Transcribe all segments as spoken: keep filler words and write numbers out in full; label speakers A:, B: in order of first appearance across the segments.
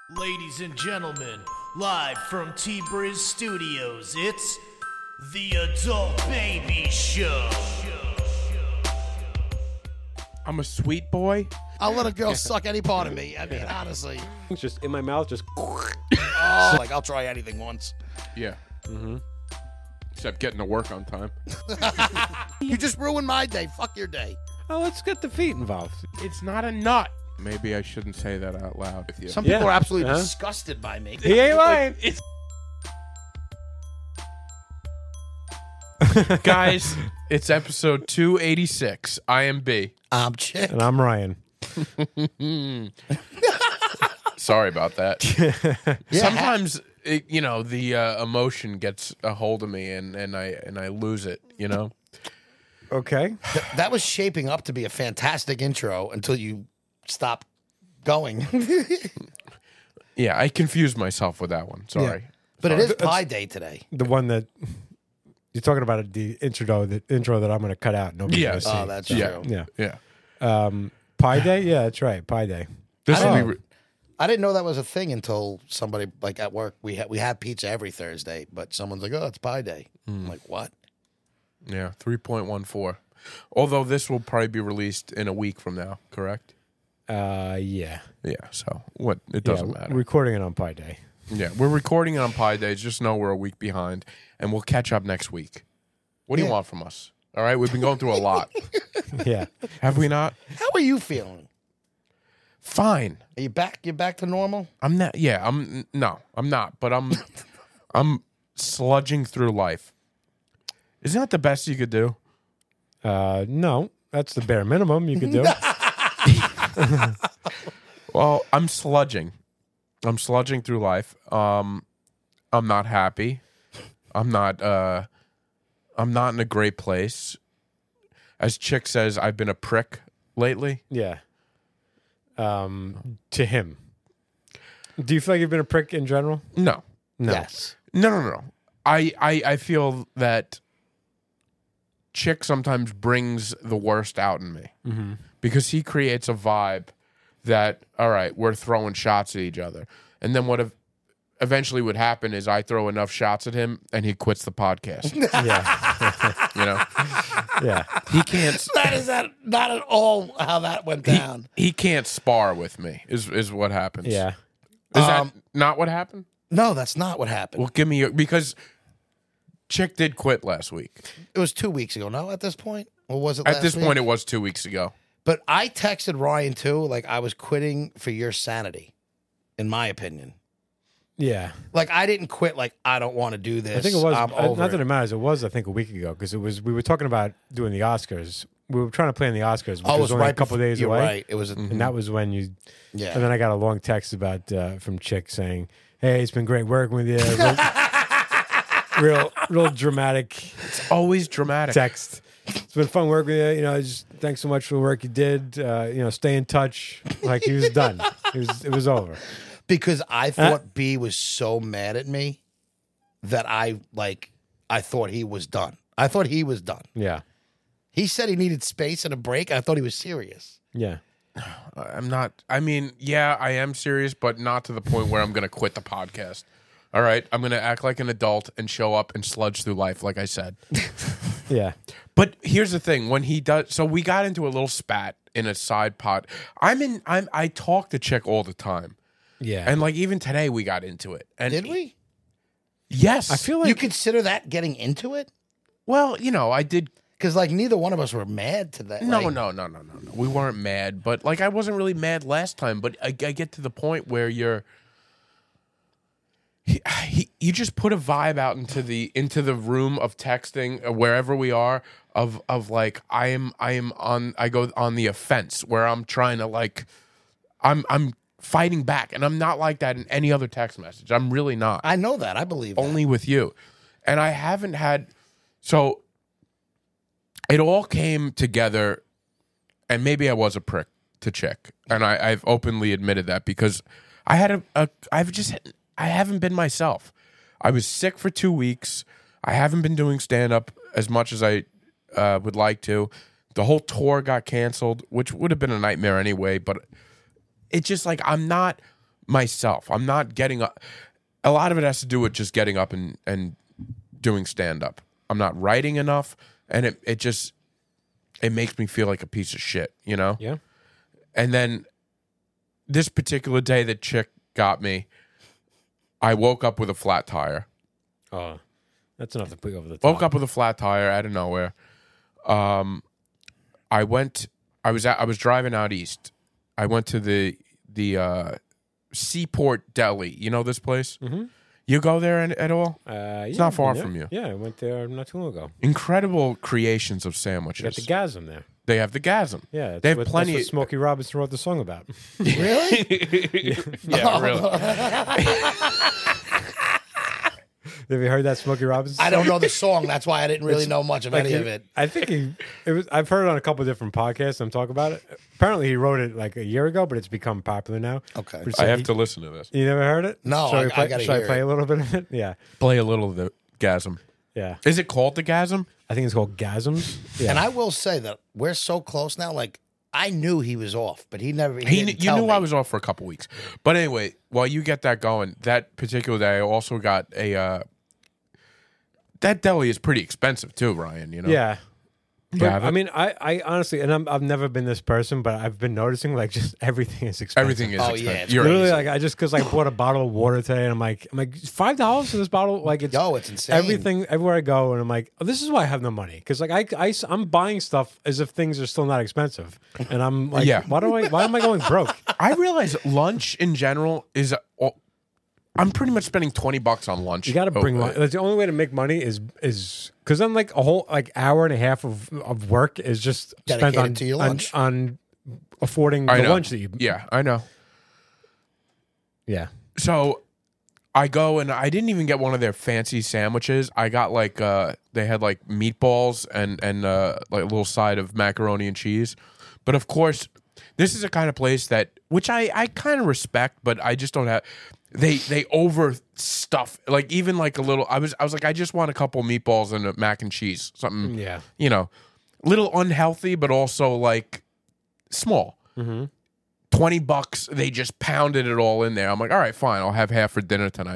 A: Ladies and gentlemen, live from T-Briz Studios, it's The Adult Baby Show.
B: I'm a sweet boy.
C: I'll let a girl suck any part of me. I mean, honestly.
D: It's just in my mouth, just.
C: Oh, like, I'll try anything once.
B: Yeah. Mm-hmm. Except getting to work on time.
C: You just ruined my day. Fuck your day.
D: Oh, let's get the feet involved.
B: It's not a nut. Maybe I shouldn't say that out loud with you.
C: Some people
D: Yeah.
C: are absolutely
D: Uh-huh.
C: disgusted by me.
D: He ain't lying.
B: It's Guys, it's episode two eighty-six. I am B.
C: I'm Chick.
D: And I'm Ryan.
B: Sorry about that.
C: Yeah.
B: Sometimes, it, you know, the uh, emotion gets a hold of me, and, and I and I lose it. You know.
D: Okay.
C: Th- that was shaping up to be a fantastic intro until you stopped going.
B: Yeah, I confused myself with that one. Sorry.
C: But it
D: Sorry.
C: is Pie Day today.
D: The one that you're talking about, the intro, the intro that I'm going to cut out. Nobody's
B: Yeah.
D: going to see.
C: Oh, that's
B: Yeah.
C: true.
D: Yeah.
B: Yeah.
D: Um, Pie Day? Yeah, that's right. Pie Day.
B: This
C: I
B: will be.
C: don't-
B: Re-
C: I didn't know that was a thing until somebody, like at work, we ha- we have pizza every Thursday, but someone's like, oh, it's Pie Day. I'm like, what?
B: yeah, three point one four. Although this will probably be released in a week from now. Correct.
D: Uh, yeah.
B: Yeah. So what? It doesn't
D: yeah,
B: matter.
D: Recording it on Pie Day.
B: Yeah, we're recording it on Pie Days. Just know we're a week behind, and we'll catch up next week. What do you
C: Yeah.
B: want from us? All right, we've been going through a lot.
D: Yeah.
B: Have we not?
C: How are you feeling?
B: Fine.
C: Are you back? You're back to normal?
B: I'm not. Yeah, I'm. No, I'm not. But I'm. I'm sludging through life. Isn't that the best you could do?
D: Uh, no, that's the bare minimum you could do.
B: Well, I'm sludging. I'm sludging through life. Um, I'm not happy. I'm not. Uh, I'm not in a great place. As Chick says, I've been a prick lately.
D: Yeah. Um, to him. Do you feel like you've been a prick in general?
B: No.
D: No.
C: Yes.
B: No, no, no, no. I, I, I feel that Chick sometimes brings the worst out in me
D: Mm-hmm.
B: because he creates a vibe that, all right, we're throwing shots at each other. And then what ev- eventually would happen is I throw enough shots at him and he quits the podcast.
D: Yeah.
B: You know?
D: Yeah.
B: He can't
C: That is that, not at all how that went
B: he,
C: down.
B: he can't spar with me is is what happens.
D: Yeah.
B: Is
C: Um,
B: that not what happened?
C: No, that's not what happened.
B: Well, give me your, because Chick did quit last week.
C: It was two weeks ago. No, at this point? Or was it
B: At
C: last
B: this
C: week?
B: point, it was two weeks ago.
C: But I texted Ryan, too, like I was quitting for your sanity, in my opinion.
D: Yeah.
C: Like, I didn't quit like, I don't want to do this.
D: I think it was,
C: I'm
D: uh,
C: over
D: not that
C: it.
D: it matters, it was, I think, a week ago, because it was, we were talking about doing the Oscars. We were trying to plan the Oscars, which
C: Oh, it
D: was
C: was
D: only
C: right
D: a couple
C: before-
D: days
C: you're
D: away.
C: right. It was, a,
D: And that was when you,
C: yeah.
D: and then I got a long text about, uh, from Chick saying, hey, it's been great working with you. Real, real, real dramatic
B: It's always dramatic.
D: text. It's been fun working with you. You know, just thanks so much for the work you did. Uh, you know, stay in touch. Like he was done. It was, it was over.
C: Because I thought B was so mad at me that I, like, I thought he was done. I thought he was done.
D: Yeah.
C: He said he needed space and a break. I thought he was serious.
D: Yeah.
B: I'm not. I mean, yeah, I am serious, but not to the point where I'm going to quit the podcast. All right, I'm going to act like an adult and show up and sludge through life, like I said.
D: Yeah.
B: But here's the thing: when he does, so we got into a little spat in a side pod. I'm in. I'm. I talk to Chick all the time,
D: Yeah.
B: and like even today we got into it. And
C: Did we?
B: Yes,
D: I feel like
C: You consider that getting into it?
B: Well, you know, I did.
C: Because, like, neither one of us were mad to that.
B: No,
C: like,
B: no, no, no, no, no. We weren't mad, but like I wasn't really mad last time. But I, I get to the point where you're. He, he, you just put a vibe out into the into the room of texting, uh, wherever we are, of of like I am I am on I go on the offense where I'm trying to like I'm I'm fighting back, and I'm not like that in any other text message. I'm really not.
C: I know that. I believe that.
B: Only with you, and I haven't had so. It all came together, and maybe I was a prick to Chick, and I, I've openly admitted that because I had a, a I've just. I haven't been myself. I was sick for two weeks. I haven't been doing stand-up as much as I uh, would like to. The whole tour got canceled, which would have been a nightmare anyway. But it's just like I'm not myself. I'm not getting up. A lot of it has to do with just getting up and, and doing stand-up. I'm not writing enough, and it, it just, it makes me feel like a piece of shit, you know?
D: Yeah.
B: And then this particular day that chick got me, I woke up with a flat tire.
D: Oh, that's enough to put you over the top.
B: Woke up with a flat tire out of nowhere. Um, I went. I was at, I was driving out east. I went to the the uh, Seaport Deli. You know this place? Mm-hmm. You go there at, at all?
D: Uh,
B: It's
D: yeah,
B: not far
D: yeah.
B: from you.
D: Yeah, I went there not too long ago.
B: Incredible creations of sandwiches.
D: You got the gasm there.
B: They have the gasm.
D: Yeah, that's
B: they have
D: what,
B: plenty.
D: That's what
B: of,
D: Smokey Robinson wrote the song about.
C: Really?
B: yeah, really.
D: Have you heard that Smokey Robinson song?
C: I don't know the song. That's why I didn't really know much of
D: Like
C: any
D: he-
C: of it.
D: I think he. It was. I've heard it on a couple of different podcasts. I'm talking about it. Apparently, he wrote it like a year ago, but it's become popular now.
C: Okay.
D: But it's
B: I
D: like
B: have
D: he-
B: to listen to this.
D: You never heard it?
C: No,
D: Shall
C: I-
D: we
C: I
D: play,
C: gotta
D: Should I
C: hear
D: play
C: it.
D: a little bit of it? Yeah,
B: Play a little of the gasm.
D: yeah.
B: Is it called the gasm?
D: I think it's called Gasms. Yeah.
C: And I will say that we're so close now. Like, I knew he was off, but he never. He,
B: He,
C: didn't
B: you
C: tell
B: knew
C: me.
B: I was off for a couple weeks, but anyway, while you get that going, that particular day, I also got a. Uh, that deli is pretty expensive too, Ryan. You know.
D: yeah. But,
B: Yeah, but-
D: I mean, I, I honestly, and I'm, I've never been this person, but I've been noticing like just everything is expensive.
B: Everything is.
C: Oh,
B: expensive.
C: yeah, it's
B: You're
D: Literally,
B: right.
D: like I just because I bought a bottle of water today, and I'm like, I'm like five dollars for this bottle. Like it's
C: Yo, it's insane.
D: everything everywhere I go, and I'm like, oh, this is why I have no money because like I, I am buying stuff as if things are still not expensive, and I'm like,
B: Yeah.
D: why do I? Why am I going broke?
B: I realize lunch in general is. Uh, I'm pretty much spending twenty bucks on lunch.
D: You got to bring
B: Oh,
D: money. That's the only way to make money is is because then like a whole like hour and a half of, of work is just spent
C: Dedicated
D: on,
C: to your
D: on
C: lunch.
D: on affording
B: I
D: the
B: know.
D: lunch that you.
B: Yeah, I know.
D: Yeah.
B: So I go and I didn't even get one of their fancy sandwiches. I got like uh they had like meatballs and and uh like a little side of macaroni and cheese. But of course, this is a kind of place that which I I kind of respect, but I just don't have they they over stuff like even like a little I was I was like I just want a couple meatballs and a mac and cheese. Something
D: Yeah.
B: you know, little unhealthy but also like small.
D: Mm-hmm.
B: twenty bucks, they just pounded it all in there. I'm like, all right, fine, I'll have half for dinner tonight.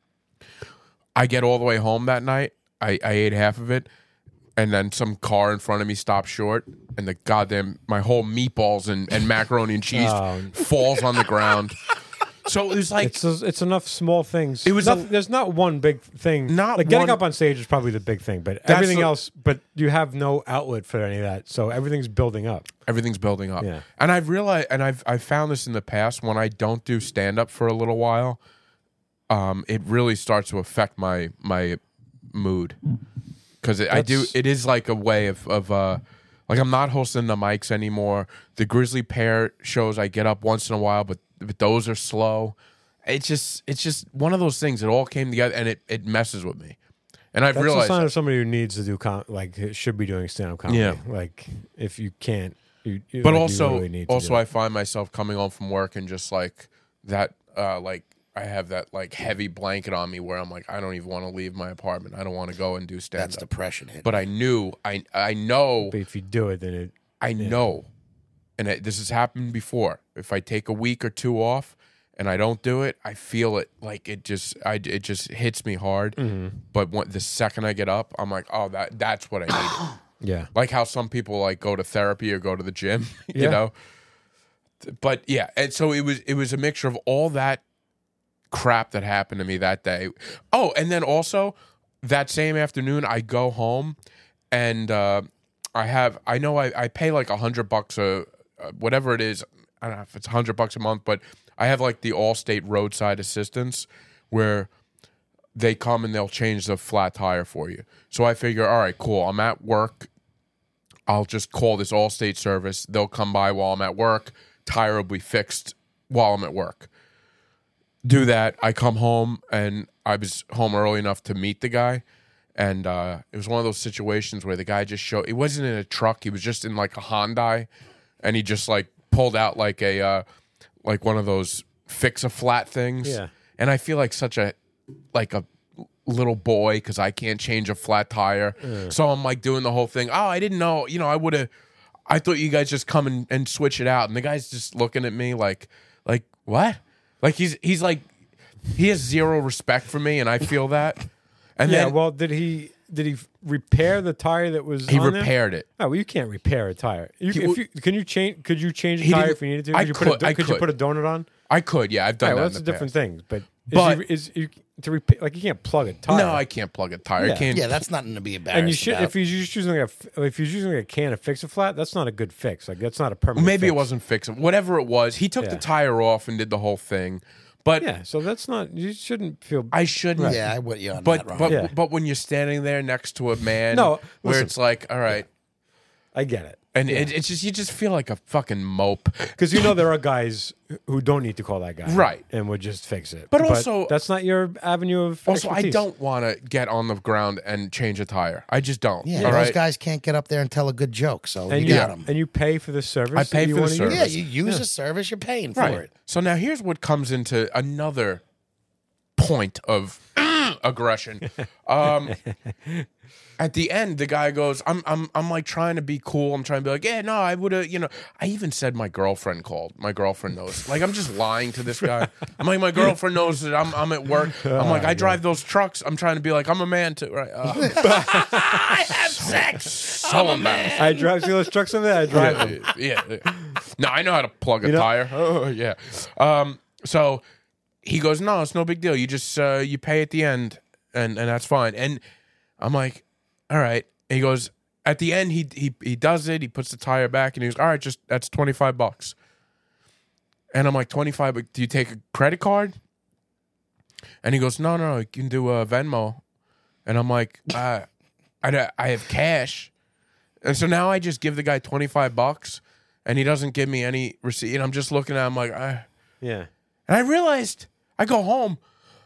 B: I get all the way home that night. I, I ate half of it, and then some car in front of me stopped short, and the goddamn, my whole meatballs and, and macaroni and cheese
D: Oh.
B: falls on the ground. So it was like,
D: It's it's enough small things.
B: It was
D: Noth-
B: a-
D: there's not one big thing.
B: Not
D: like getting
B: one-
D: up on stage is probably the big thing, but
B: That's
D: everything
B: the-
D: else. But you have no outlet for any of that, so everything's building up.
B: everything's building up.
D: Yeah.
B: And I've realized, and I've I've found this in the past when I don't do stand up for a little while, um, it really starts to affect my my mood because I do.
D: That's-
B: It is like a way of of uh, like I'm not hosting the mics anymore. The Grizzly Pear shows I get up once in a while, but but those are slow. It's just it's just one of those things. It all came together, and it it messes with me. And I've
D: That's a
B: realized
D: sign
B: that.
D: of somebody who needs to do com- like should be doing stand up comedy.
B: Yeah.
D: Like if you can't, you, you
B: But
D: like, you
B: also,
D: really need to
B: also,
D: do it.
B: I find myself coming home from work and just like that, uh, like I have that like heavy blanket on me where I'm like, I don't even want to leave my apartment. I don't want to go and do stand
C: That's
B: up.
C: depression hit.
B: But I knew, I I know,
D: But if you do it, then it
B: I know, and it, this has happened before. If I take a week or two off and I don't do it, I feel it like it just, I it just hits me hard.
D: Mm-hmm.
B: But when, the second I get up, I'm like, oh, that that's what I needed.
D: yeah.
B: Like how some people like go to therapy or go to the gym, you
D: Yeah.
B: know. But yeah, and so it was it was a mixture of all that crap that happened to me that day. Oh, and then also that same afternoon, I go home and uh, I have I know I, I pay like a hundred bucks a uh, whatever it is. I don't know if it's a hundred bucks a month, but I have like the Allstate roadside assistance where they come and they'll change the flat tire for you. So I figure, all right, cool. I'm at work. I'll just call this Allstate service. They'll come by while I'm at work. Tire will be fixed while I'm at work. Do that. I come home, and I was home early enough to meet the guy. And uh, it was one of those situations where the guy just showed. He wasn't in a truck. He was just in like a Hyundai, and he just like pulled out like a uh, like one of those fix a flat things.
D: Yeah.
B: And I feel like such a like a little boy because I can't change a flat tire. So I'm like doing the whole thing. Oh, I didn't know. You know, I would have. I thought you guys just come and, and switch it out. And the guy's just looking at me like, like what? Like he's he's like he has zero respect for me, and I feel that. And
D: yeah.
B: then
D: Well, did he did he repair the tire that was?
B: he
D: on there?
B: repaired it.
D: Oh, well, you can't repair a tire. You,
B: He-
D: if you, can you change? Could you change a
B: He
D: tire
B: didn't-
D: if you needed to?
B: I
D: Could you put a,
B: could-
D: do-
B: I
D: could you
B: could.
D: put a donut on?
B: I could, yeah, I've done
D: Right, well,
B: that.
D: that's
B: in
D: a
B: the
D: different
B: past.
D: thing. But,
B: But-
D: is, you, is you to repair, like you can't plug a tire.
B: No, I can't plug a tire. I
D: Yeah.
B: can't.
C: Yeah, that's nothing to be embarrassed
D: And you should
C: about.
D: if he's just using like a f- if he's using like a can to fix a flat, that's not a good fix. Like that's not a permanent.
B: Maybe it
D: fix.
B: wasn't fixing. Whatever it was, he took the
D: Yeah.
B: tire off and did the whole thing. But
D: Yeah, so that's not. You shouldn't feel.
B: I shouldn't.
C: yeah, I would. Yeah,
B: But
C: not wrong.
B: but
D: Yeah.
B: but when you're standing there next to a man,
D: No,
B: where
D: listen.
B: it's like, all right,
D: I get it.
B: and it, it's just you just feel like a fucking mope.
D: Because you know there are guys who don't need to call that guy,
B: Right.
D: and would just fix it.
B: But also-
D: that's not your avenue of.
B: Also, I
D: expertise.
B: don't want to get on the ground and change a tire. I just don't.
C: yeah,
B: all
C: those
B: right?
C: guys can't get up there and tell a good joke, so
D: And
C: you
D: you,
C: got them.
D: and you pay for the service.
B: I pay
D: that you
B: for the
D: wanna use.
B: service.
C: Yeah, you use a service, you're paying for
B: Right.
C: it.
B: So now here's what comes into another point of aggression. Um, at the end, the guy goes, "I'm, I'm, I'm like trying to be cool. I'm trying to be like, yeah, no, I would have, you know." I even said my girlfriend called. My girlfriend knows. Like I'm just lying to this guy. I'm like, my girlfriend knows that I'm, I'm at work. I'm like, I drive those trucks. I'm trying to be like, I'm a man too, right? Uh,
C: I have sex.
B: so embarrassed.
D: I drive. See those trucks in there? I drive.
B: Yeah,
D: them.
B: yeah, yeah. No, I know how to plug a
D: You know-
B: tire. Oh, yeah. Um, so he goes, no, it's no big deal. You just uh, you pay at the end, and and that's fine. And I'm like, all right. And he goes, at the end, he he he does it. He puts the tire back, and he goes, all right, just that's twenty five bucks. And I'm like, twenty five. But do you take a credit card? And he goes, no, no, you can do a Venmo. And I'm like, uh, I I have cash. And so now I just give the guy twenty-five bucks and he doesn't give me any receipt. And I'm just looking at him like, I...
D: Yeah.
B: and I realized I go home,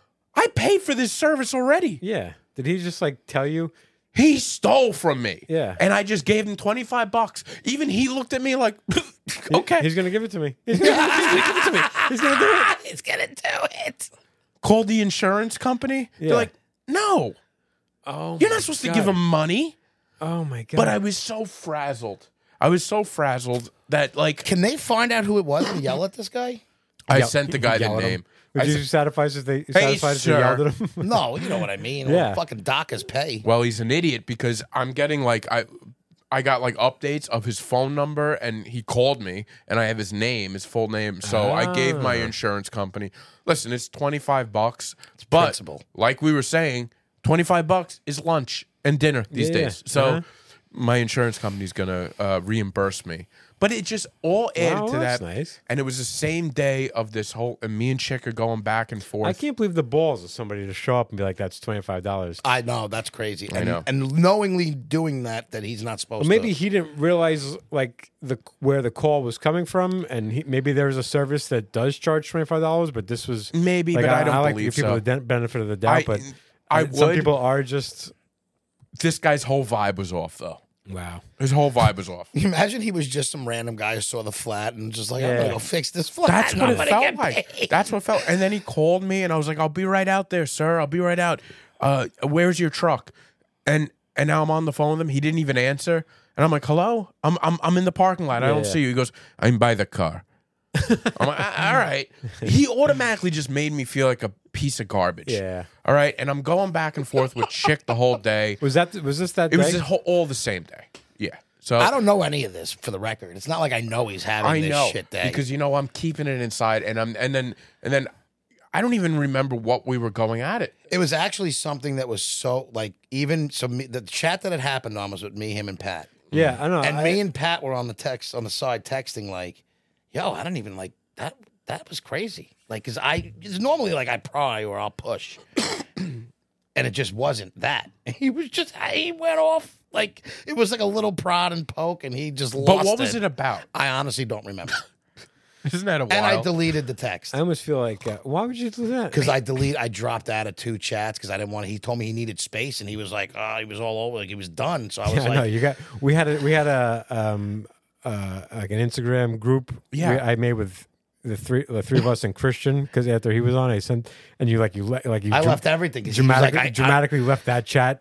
B: I paid for this service already.
D: Yeah. Did he just like tell you?
B: He stole from me.
D: Yeah.
B: And I just gave him twenty-five bucks. Even he looked at me like, okay.
D: He's gonna give it to me. He's gonna, he's gonna give it to me. He's gonna do it.
C: He's gonna do it.
B: Called the insurance company.
D: Yeah.
B: They're like, no,
D: Oh,
B: you're
D: my
B: not supposed
D: God.
B: to give him money.
D: Oh my god.
B: But I was so frazzled. I was so frazzled that like
C: Can they find out who it was and yell at this guy?
B: I
D: Yell-
B: sent the guy the
D: yell at him.
B: name.
D: Would
B: I
D: you
B: said-
D: satisfied if they satisfied if they
B: sir.
D: yelled at him?
C: No, you know what I mean.
D: Yeah.
C: Well, fucking doctors pay.
B: Well, he's an idiot because I'm getting like I I got like updates of his phone number and he called me and I have his name, his full name. So I gave my
D: Ah.
B: insurance company, listen, it's twenty-five bucks. But
C: principle.
B: like we were saying, twenty-five bucks is lunch and dinner these
D: Yeah, yeah.
B: days. So
D: Uh-huh.
B: my insurance company's gonna uh, reimburse me. But it just all added
D: Wow,
B: to
D: that's
B: that.
D: nice.
B: And it was the same day of this whole and me and Chick are going back and forth.
D: I can't believe the balls of somebody to show up and be like, "That's twenty five dollars."
C: I know that's crazy. And,
B: know.
C: and knowingly doing that that he's not supposed
D: Well, maybe
C: to.
D: he didn't realize like the where the call was coming from, and he, maybe there's a service that does charge twenty five dollars, but this was
B: Maybe,
D: like,
B: but I don't
D: like to
B: believe
D: give people
B: so.
D: the den- benefit of the doubt,
B: I-
D: but
B: I
D: some
B: would.
D: people are just
B: This guy's whole vibe was off though.
D: wow.
B: His whole vibe was off.
C: Imagine he was just some random guy who saw the flat and just like, I'm
D: Yeah.
C: gonna go fix this flat.
B: That's
C: and
B: what
C: I'm
B: it
C: gonna
B: felt
C: get
B: like.
C: paid.
B: That's what it felt. And then he called me, and I was like, "I'll be right out there, sir. I'll be right out. Uh, where's your truck?" And and now I'm on the phone with him. He didn't even answer. And I'm like, "Hello, I'm I'm I'm in the parking lot. I don't
D: Yeah.
B: see you." He goes, "I'm by the car." I'm like, "Ah, "All right." He automatically just made me feel like a piece of garbage.
D: Yeah.
B: All right. And I'm going back and forth with Chick the whole day.
D: Was that was this that
B: It
D: day?
B: was the whole, all the same day. Yeah. So
C: I don't know any of this for the record. It's not like I know he's having
B: I
C: this
B: know
C: shit day.
B: because you know I'm keeping it inside, and I'm and then and then I don't even remember what we were going at it.
C: it was actually something that was so like even so me, the chat that had happened on was with me, him, and Pat.
D: yeah, I know.
C: And
D: I,
C: me and Pat were on the text on the side texting like, "Yo, I don't even like that. That was crazy." Like, cause I it's normally like I pry or I'll push, and it just wasn't that. He was just he went off like it was like a little prod and poke, and he just lost.
B: But what was it about?
C: I honestly don't remember,
B: Isn't that a
C: and I
B: while?
C: deleted the text.
D: I almost feel like uh, why would you do that?
C: Because I delete, I dropped out of two chats because I didn't want. He told me he needed space, and he was like, "Oh, he was all over, like he was done." So I was
D: Yeah, I know
C: like,
D: you got. We had a we had a um uh like an Instagram group.
B: Yeah.
D: we, I made with the three the three of us and Christian because after he was on, I sent and you like you le- like you
C: I
D: dra-
C: left everything. 'cause he was
D: dramatically
C: like, I- I-
D: dramatically left that chat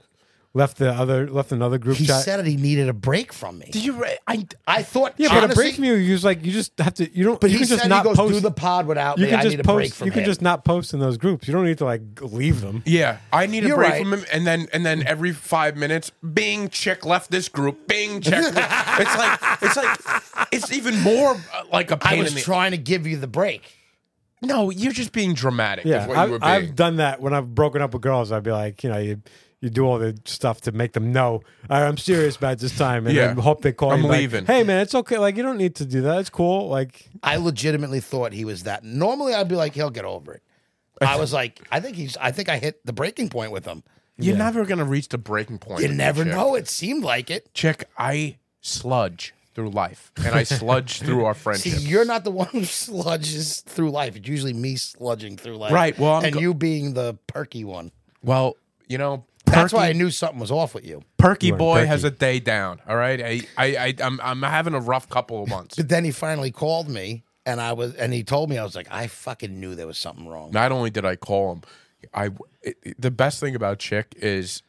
D: left the other left another group
C: He
D: chat.
C: said that he needed a break from me.
B: Did you? Re- I
C: I thought,
D: yeah, but a
C: honestly,
D: break from you, you just like you just have to. You don't.
C: But
D: you
C: he
D: can just
C: said
D: not
C: he goes,
D: post.
C: do the pod without
D: you
C: me.
D: can
C: I
D: just
C: need a break
D: post.
C: from
D: You can
C: him.
D: just not post in those groups. You don't need to like leave them.
B: Yeah, I need a
C: You're
B: break
C: right.
B: from him, and then and then every five minutes, Bing, chick left this group. Bing, chick. it's like it's like it's even more uh, like a
C: I
B: pain
C: was
B: in the.
C: trying to give you the break.
B: No, you're just being dramatic.
D: Yeah,
B: is what you were
D: I've,
B: being.
D: I've done that when I've broken up with girls. I'd be like, you know, you you do all the stuff to make them know "All right, I'm serious about this time, and
B: Yeah.
D: then hope they call
B: I'm
D: you back,
B: leaving.
D: Hey, man, it's okay. Like you don't need to do that. It's cool. Like
C: I legitimately thought he was that. Normally, I'd be like, he'll get over it. I was like, I think he's. I think I hit the breaking point with him.
B: You're never gonna reach the breaking point.
C: You
B: with
C: never
B: me, chick.
C: know. It seemed like it.
B: Chick, I sludge through life, and I sludge through our
C: See,
B: friendship.
C: you're not the one who sludges through life. It's usually me sludging through life.
B: Right, well, I'm
C: and
B: go-
C: you being the perky one.
B: Well, you know,
C: That's
B: Perky,
C: why I knew something was off with you.
B: Perky
D: You weren't
B: boy
D: perky.
B: has a day down. All right, I, I, I I'm, I'm having a rough couple of months.
C: But then he finally called me, and I was, and he told me, I was like, I fucking knew there was something wrong.
B: Not only did I call him, I it, it- the best thing about Chick is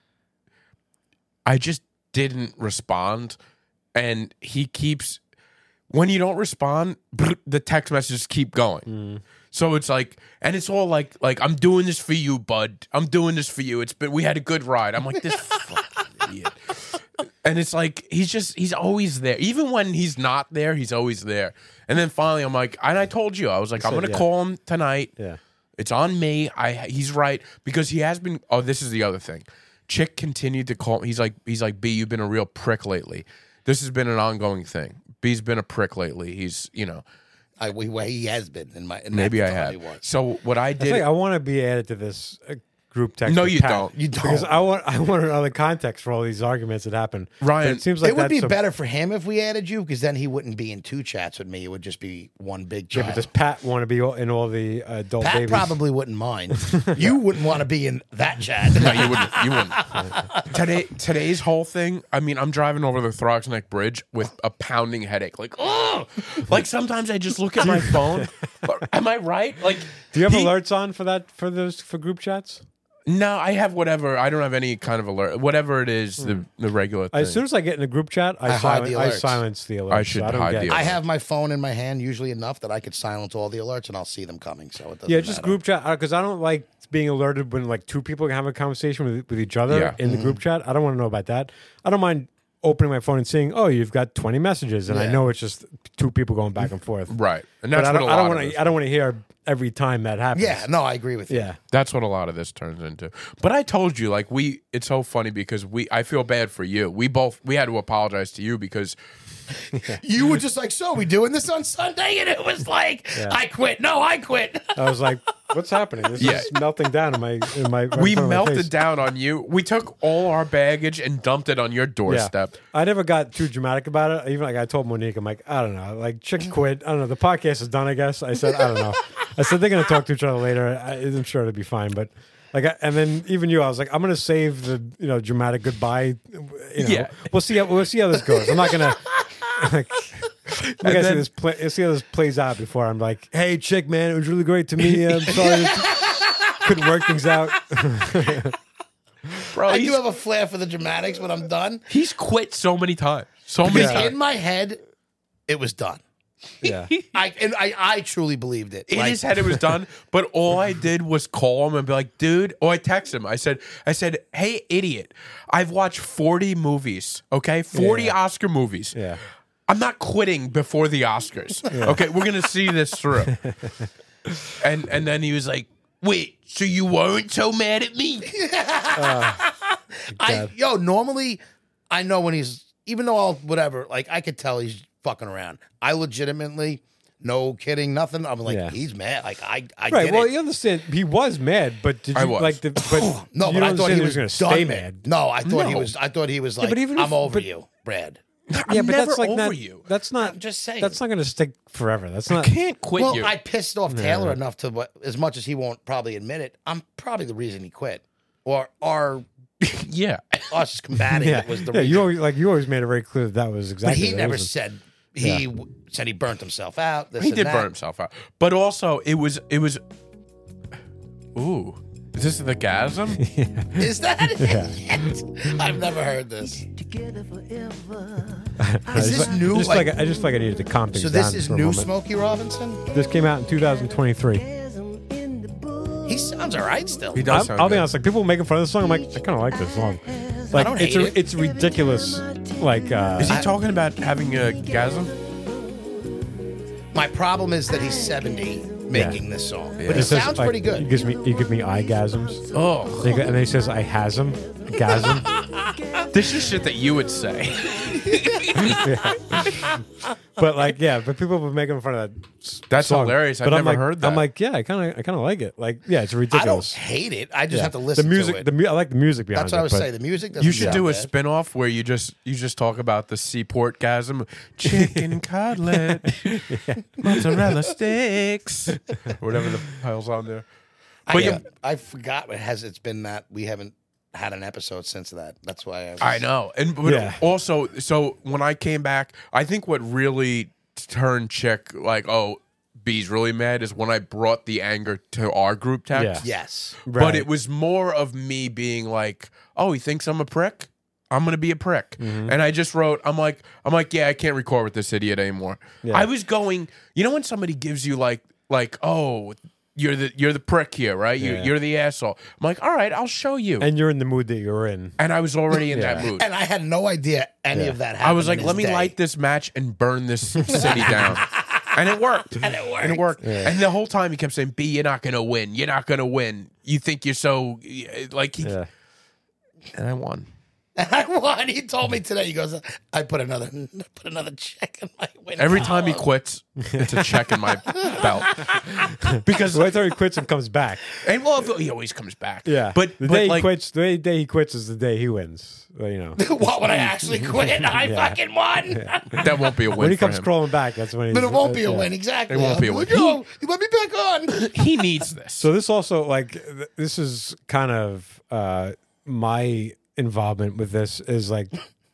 B: I just didn't respond, and he keeps when you don't respond, the text messages keep going. So it's like, and it's all like, like I'm doing this for you, bud. I'm doing this for you. It's been we had a good ride. I'm like this fucking idiot, and it's like he's just he's always there, even when he's not there. He's always there. And then finally, I'm like, and I told you, I was like, I'm
D: said,
B: gonna
D: yeah.
B: call him tonight.
D: yeah.
B: It's on me. I he's right because he has been. Oh, this is the other thing. Chick continued to call. He's like he's like B. You've been a real prick lately. This has been an ongoing thing. B's been a prick lately. He's you know
C: I, we, well, he has been in my. In
B: maybe
C: that
B: I
C: time
B: have.
C: he was.
B: So what I
D: I
B: did.
D: think I want to be added to this uh, group text.
B: No,
D: with
B: you
D: Pat.
B: don't.
C: You don't.
D: Because I want I want another context for all these arguments that happen.
B: Ryan,
D: But it seems like
C: it would be
D: that's a-
C: better for him if we added you, because then he wouldn't be in two chats with me. It would just be one big
D: Yeah,
C: chat.
D: but does Pat want to be all- in all the uh, adult
C: Pat
D: babies?
C: probably wouldn't mind. You wouldn't want to be in that chat.
B: No, you wouldn't. You wouldn't. Today, today's whole thing. I mean, I'm driving over the Throgs Neck Bridge with a pounding headache. Like, oh, like sometimes I just look at my phone. Am I right? Like,
D: Do you have
B: he-
D: alerts on for that for those for group chats?
B: No, I have whatever. I don't have any kind of alert. Whatever it is, the the regular thing.
D: As soon as I get in a group chat, I,
C: I hide
D: silence,
C: the
D: I
C: alerts.
D: silence the alerts.
B: I should
D: so I don't
B: hide
D: get
B: the
D: it.
B: alerts.
C: I have my phone in my hand usually enough that I could silence all the alerts and I'll see them coming. So it doesn't
D: Yeah, just
C: matter.
D: group chat because I don't like being alerted when like two people have a conversation with, with each other
B: Yeah.
D: in the group chat. I don't want to know about that. I don't mind opening my phone and seeing, oh, you've got twenty messages, and I
C: Yeah.
D: know it's just two people going back and forth.
B: right, and
D: But
B: that's
D: I
B: what
D: don't,
B: a
D: I don't
B: lot
D: want
B: of this-
D: to. I don't want to hear every time that happens.
C: Yeah, no, I agree with you.
D: yeah.
B: That's what a lot of this turns into. But I told you, like we, it's so funny because we. I feel bad for you. We both we had to apologize to you because
C: You were just like, so we doing this on Sunday? And it was like, I quit. No, I quit.
D: I was like, what's happening? This
B: Yeah.
D: is melting down in my in my. right in
B: we
D: front of my face.
B: melted down on you. We took all our baggage and dumped it on your doorstep.
D: I never got too dramatic about it. Even like I told Monique, I'm like, I don't know, like chick quit. I don't know. The podcast is done, I guess. I said, I don't know. I said they're gonna talk to each other later. I, I'm sure it'll be fine. But like, I, and then even you, I was like, I'm gonna save the you know dramatic goodbye. You know,
B: Yeah.
D: we'll see how we'll see how this goes. I'm not gonna. Like, we gotta see
B: then-
D: this play, see how this plays out before I'm like, hey, chick, man, it was really great to meet you. I'm sorry, couldn't work things out.
B: Bro,
C: I
B: he's,
C: do have a flair for the dramatics when I'm done.
B: he's quit so many times. So many
C: Because
D: Yeah.
B: times.
C: in my head, it was done.
D: Yeah.
C: I and I, I truly believed it.
B: In
C: Like,
B: his head, it was done. But all I did was call him and be like, "Dude," or I text him. I said, "I said, hey, idiot, I've watched forty movies. Okay, forty
D: Yeah.
B: Oscar movies.
D: Yeah.
B: I'm not quitting before the Oscars. Okay, we're gonna see this through." and and then he was like, "Wait, so you weren't so mad at me?"
C: I yo, normally I know when he's even though I'll whatever, like I could tell he's fucking around. I legitimately, no kidding, nothing. I'm like,
D: Yeah.
C: he's mad. Like I I
D: Right.
C: did
D: Well,
C: it.
D: you understand he was mad, but did you
B: I was.
D: like the but
C: No,
D: you
C: but
D: don't
C: I thought he
D: understand
C: was,
D: going to
C: done
D: stay
C: mad.
D: mad.
C: No, I thought he
B: No.
C: was. I thought he was like,
D: but even if-
C: I'm over
D: but-
C: you, Brad.
D: yeah,
B: I'm
D: but
B: never
D: that's like
B: over
D: not,
B: you.
D: That's not.
C: I'm just saying.
D: That's not going to stick forever. That's
B: I
D: not.
B: can't quit
C: Well,
B: you.
C: I pissed off Taylor enough to, what- as much as he won't probably admit it, I'm probably the reason he quit, or or
B: yeah.
C: us combating
D: Yeah,
C: it was the
D: yeah.
C: reason.
D: You always like you always made it very clear that that was
C: But
D: exactly.
C: he
D: that. It
C: never
D: wasn't-
C: said he w said he burnt himself out. This
B: He
C: and
B: did
C: that.
B: burn himself out. But also, it was it was. Ooh, Is this the gasm?
C: Is that it? I've never heard this.
D: I
C: Is
D: just,
C: this new?
D: Just
C: Like,
D: like, I just like I needed to calm things
C: so this
D: down
C: is
D: for a
C: new
D: moment.
C: Smokey Robinson?
D: This came out in two thousand twenty-three.
C: He sounds all right still.
B: He does
D: I'm,
B: sound
D: I'll be
B: good.
D: honest, like people making fun of the song. I'm like, I kind of like this song. Like
C: don't
D: it's
C: hate
D: a,
C: it.
D: it's ridiculous. Like uh,
B: Is he talking about having a gasm?
C: My problem is that he's seventy making this song. But
D: it
C: it
D: says,
C: sounds
D: like,
C: pretty
D: He
C: good.
D: gives me he give me eyegasms.
B: Oh,
D: And he go- and then he says I has him, gasm.
B: this is shit that you would say.
D: But like, yeah, but people were making fun of that. s-
B: That's
D: song.
B: hilarious. I've
D: But I'm
B: never
D: like,
B: heard that.
D: I'm like, yeah, I kind of, I kind of like it. Like, yeah, it's
C: I don't
D: ridiculous.
C: hate it. I just
D: Yeah.
C: have to listen
D: the music,
C: to it.
D: The mu- I like the music behind
C: That's
D: it.
C: what I was
D: but-
C: saying. The music doesn't
B: You should
C: sound
B: do a
C: bad.
B: spin-off where you just you just talk about the seaport gasm, chicken cutlet, mozzarella sticks, whatever the hell's on there.
C: I,
B: But
C: uh,
B: yeah.
C: I forgot it has it's been that we haven't had an episode since that. That's why I was,
B: I know, and but
D: Yeah.
B: also, so when I came back, I think what really turned Chick like, oh, B's really mad is when I brought the anger to our group text.
D: Yeah.
C: Yes.
B: But
D: Right.
B: it was more of me being like, oh, he thinks I'm a prick. I'm gonna be a prick.
D: Mm-hmm.
B: And I just wrote, I'm like, I'm like, yeah, I can't record with this idiot anymore.
D: Yeah.
B: I was going, you know, when somebody gives you like, like, oh, you're the you're the prick here, right? You're,
D: Yeah.
B: you're the asshole. I'm like, all right, I'll show you. And,
D: and you're in the mood that you're in.
B: I was already in that
D: Yeah.
B: mood.
C: And I had no idea any
D: Yeah.
C: of that happened.
B: I was like,
C: in
B: let
C: his
B: me
C: day.
B: light this match and burn this city down. And it worked.
C: And it worked.
B: And it worked. And the whole time he kept saying, B, you're not going to win. You're not going to win. You think you're so, like, he,
D: Yeah.
B: and I won.
C: And I won. He told me today. He goes, I put another put another check in my win.
B: Every time he
C: column."
B: quits, it's a check in my belt. Because,
D: So I thought he quits and comes back.
B: and well, he always comes back.
D: Yeah.
B: But,
D: the
B: but
D: day
B: like,
D: he quits, the day he quits is the day he wins. Well, you know.
C: What, when I actually quit? I
D: Yeah.
C: fucking won.
B: that won't be a win
D: When he
B: for
D: comes
B: him.
D: crawling back, that's when he's.
C: But it won't be a
D: yeah.
C: win, exactly.
B: It won't
C: I'll
B: be a
C: like,
B: win.
C: "Yo, you let me back on.
B: He needs this.
D: So this also like th- this is kind of uh my involvement with this is like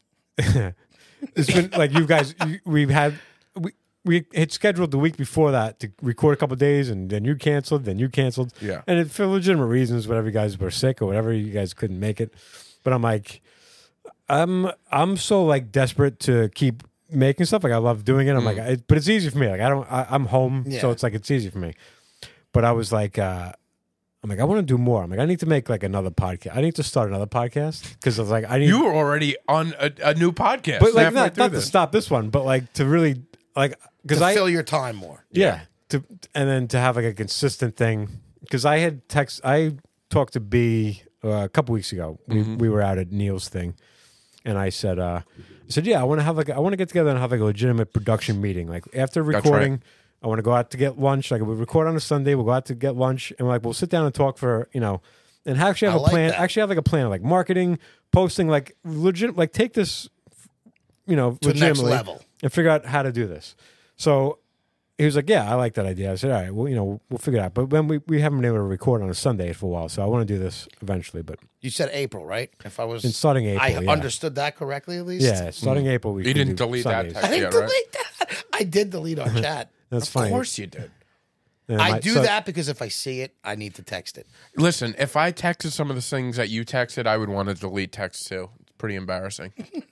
D: it's been like you guys you, we've had we we had scheduled the week before that to record a couple of days and then you canceled then you canceled
B: Yeah.
D: and it, for legitimate reasons whatever you guys were sick or whatever you guys couldn't make it but I'm like I'm I'm so like desperate to keep making stuff like I love doing it I'm like I, but it's easy for me like I don't I, I'm home so
C: Yeah.
D: it's like it's easy for me but I was like uh I'm like, I want to do more. I'm like, I need to make like another podcast. I need to start another podcast because I was like, I need,
B: You were already on a, a new podcast.
D: but like
B: halfway
D: not,
B: through
D: not to
B: this.
D: stop this one, but like to really like because
C: To
D: I
C: fill your time more.
D: yeah to and then to have like a consistent thing because I had text I talked to B uh, a couple weeks ago. We
B: Mm-hmm.
D: we were out at Neil's thing, and I said, uh, I said, yeah, I want to have like I want to get together and have like a legitimate production meeting. Like after
B: right.
D: recording, I want to go out to get lunch. Like we record on a Sunday, we'll go out to get lunch, and like we'll sit down and talk for you know, and actually have
C: I
D: a
C: like
D: plan.
C: that.
D: Actually have like a plan, like marketing, posting, like legit, like take this, you know,
C: To the next
D: legitimately
C: level.
D: and figure out how to do this. So he was like, yeah, I like that idea. I said, all right, well, you know, we'll figure it out. But then we, we haven't been able to record on a Sunday for a while, so I want to do this eventually. But
C: You said April, right? If I was
D: in starting April,
C: I
D: yeah.
C: understood that correctly at least.
D: Yeah, starting April, we
B: You
D: can
B: didn't
D: do
B: delete that
D: Sundays.
B: text.
C: I didn't
B: Yeah, right.
C: delete that. I did delete our chat.
D: That's
B: Of
D: funny.
B: course you did.
D: And
C: I
D: my-
C: do
D: so-
C: that because if I see it, I need to text it.
B: Listen, if I texted some of the things that you texted, I would want to delete text too. It's pretty embarrassing.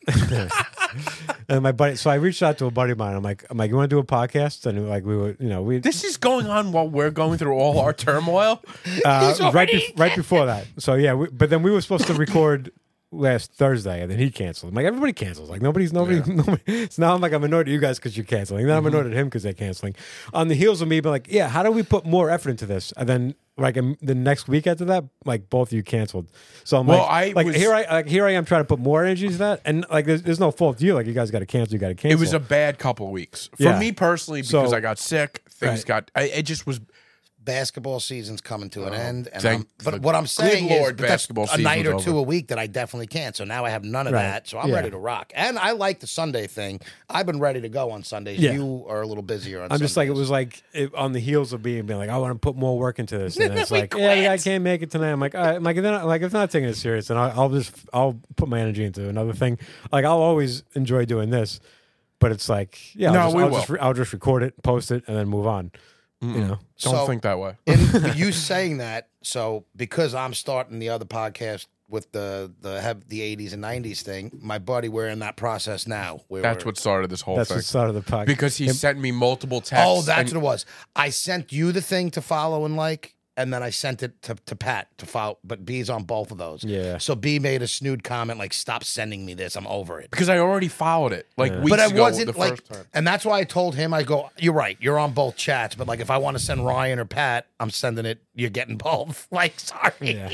D: And my buddy, so I reached out to a buddy of mine. I'm like, I'm like, you want to do a podcast? And like, we were, you know, we
B: This is going on while we're going through all our turmoil.
D: uh,
C: He's
D: right,
C: already-
D: be- right before that. So yeah, we, but then we were supposed to record last Thursday, and then he canceled. I'm like, everybody cancels. Like nobody's nobody. nobody so now I'm like, I'm annoyed at you guys because you're canceling. Then I'm annoyed at him because they're canceling. On the heels of me being like, yeah, how do we put more effort into this? And then like um, the next week after that, like both of you canceled. So I'm
B: Well,
D: like,
B: I
D: like
B: was-
D: here I like here I am trying to put more energy to that, and like there's, there's no fault to you. Like you guys got to cancel. You got to cancel.
B: It was a bad couple of weeks for
D: Yeah.
B: me personally because
D: So-
B: I got sick. Things
D: Right.
B: got. I, it just was.
C: Basketball season's coming to an end, and
B: thank
C: I'm, but
B: the
C: what I'm saying
B: good
C: is,
B: Lord,
C: but that's
B: basketball
C: a night
B: season's
C: or two
B: over.
C: a week that I definitely can't. So now I have none of
D: Right.
C: that. So I'm
D: Yeah.
C: ready to rock, and I like the Sunday thing. I've been ready to go on Sundays.
D: Yeah.
C: You are a little busier on.
D: I'm just like it
C: Sundays.
D: was like it, on the heels of being being like I want to put more work into this, and then it's
C: We
D: like yeah, yeah, I
C: quit.
D: can't make it tonight. I'm like all right. I'm like if they're not, like if they're not taking it serious, then I'll, I'll just I'll put my energy into another thing. Like I'll always enjoy doing this, but it's like yeah,
B: No,
D: I'll, just,
B: we
D: I'll,
B: will.
D: just re- I'll just record it, post it, and then move on. You know,
B: Don't
C: So-
B: think that way.
C: And you saying that, so because I'm starting the other podcast with the the have the eighties and nineties thing, my buddy, we're in that process now. Where
B: That's
C: we're-
B: what started this whole
D: that's
B: thing.
D: what started the podcast.
B: Because he sent me multiple texts.
C: Oh, that's
B: and-
C: what it was. I sent you the thing to follow and like, and then I sent it to, to Pat to follow. But B's on both of those.
D: Yeah.
C: So B made a snood comment like, "Stop sending me this. I'm over it."
B: because I already followed it like weeks
C: But I
B: ago.
C: wasn't
B: the
C: like,
B: first time.
C: and that's why I told him, I go, "You're right. You're on both chats. But like, if I want to send Ryan or Pat, I'm sending it. You're getting both. Like, sorry."
D: Yeah.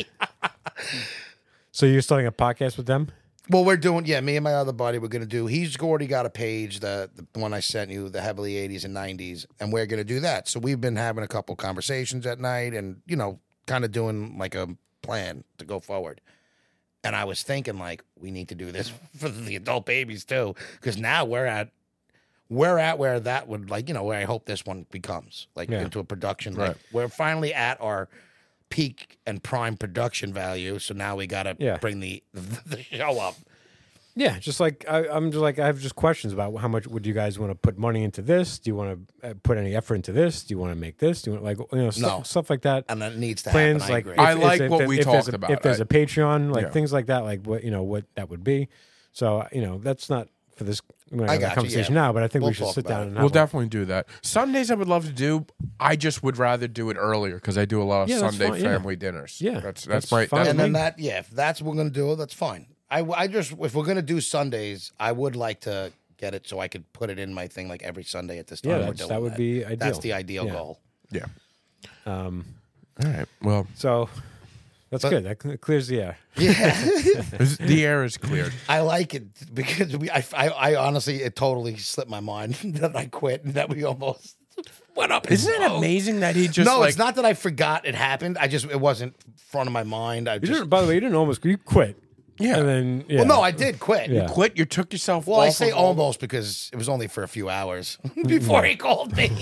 D: So you're starting a podcast with them?
C: Well, we're doing, yeah, me and my other buddy, we're going to do, he's already got a page, the, the one I sent you, the heavily eighties and nineties, and we're going to do that. So we've been having a couple conversations at night and, you know, kind of doing like a plan to go forward. And I was thinking, like, we need to do this for the adult babies too, because now we're at, we're at where that would, like, you know, where I hope this one becomes, like,
D: Yeah.
C: into a production. Like,
B: Right.
C: we're finally at our peak and prime production value. So now we got to
D: Yeah.
C: bring the, the show up.
D: Yeah, just like I, I'm just like I have just questions about how much would you guys want to put money into this? Do you want to uh, put any effort into this? Do you want to make this? Do you want like you know stuff,
C: No.
D: stuff like that?
C: And that needs to
D: Plans
C: happen. I
D: like
C: agree.
D: if-
B: I
D: if-
B: like
D: if-
B: what
D: if-
B: we
D: if there's
B: talked
D: a-
B: about.
D: If there's
B: I-
D: a Patreon, like
B: Yeah.
D: things like that, like what you know what that would be. So you know that's not for this we're not
C: I
D: having
C: got
D: a
C: you,
D: conversation
C: yeah.
D: now, but I think
C: We'll
D: we should
C: talk
D: sit
C: about
D: down
C: it.
D: and
B: We'll
D: have a-
B: definitely do that. Sundays I would love to do. I just would rather do it earlier because I do a lot of
D: Yeah, that's
B: Sunday
D: fine, yeah.
B: family dinners.
D: Yeah,
B: that's that's,
D: that's
B: my
D: fine.
B: that's
C: and
B: my
C: then that, yeah, if that's what we're going to do, that's fine. I, I just, if we're going to do Sundays, I would like to get it so I could put it in my thing like every Sunday at this time.
D: Yeah,
C: we're
D: that's-
C: doing
D: that would be ideal.
C: That's the ideal
D: Yeah.
C: goal.
B: yeah.
D: Um,
B: All right. Well,
D: so that's
C: But-
D: good. That cl- clears the air.
C: Yeah.
B: the air is cleared.
C: I like it because we, I, I, I honestly, it totally slipped my mind that I quit and that we almost went up. in
B: Isn't it
C: smoke.
B: amazing that he just
C: No,
B: like
C: it's not that I forgot it happened. I just, it wasn't front of my mind. I
D: You
C: just,
D: didn't, by the way, you didn't almost you quit.
B: Yeah.
D: and then yeah.
C: well, no, I did quit.
D: Yeah.
B: quit? You took yourself.
C: Well, I
B: off
C: say
B: of all-
C: almost because it was only for a few hours before he called me.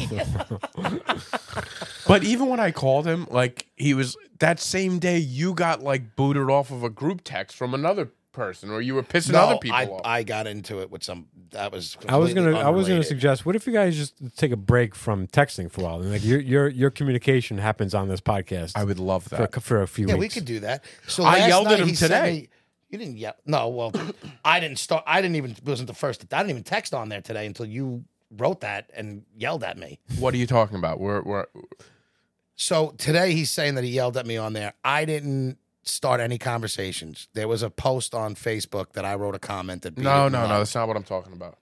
B: But even when I called him, like he was that same day, you got like booted off of a group text from another person, or you were pissing other people
C: I,
B: off.
C: I got into it with some. That was.
D: I was gonna.
C: completely
D: I was gonna
C: unrelated.
D: suggest. What if you guys just take a break from texting for a while? And like your your your communication happens on this podcast.
B: I would love
D: for
B: that.
D: a, for a few
C: Yeah,
D: weeks.
C: we could do that. So
B: I
C: last
B: yelled at
C: night
B: him
C: he sent
B: today.
C: me- you didn't yell. No, well, I didn't start. I didn't even. It wasn't the first. I didn't even text on there today until you wrote that and yelled at me.
B: What are you talking about? We're we're
C: So today he's saying that he yelled at me on there. I didn't start any conversations. There was a post on Facebook that I wrote a comment that.
B: no no no. That's not what I'm talking about.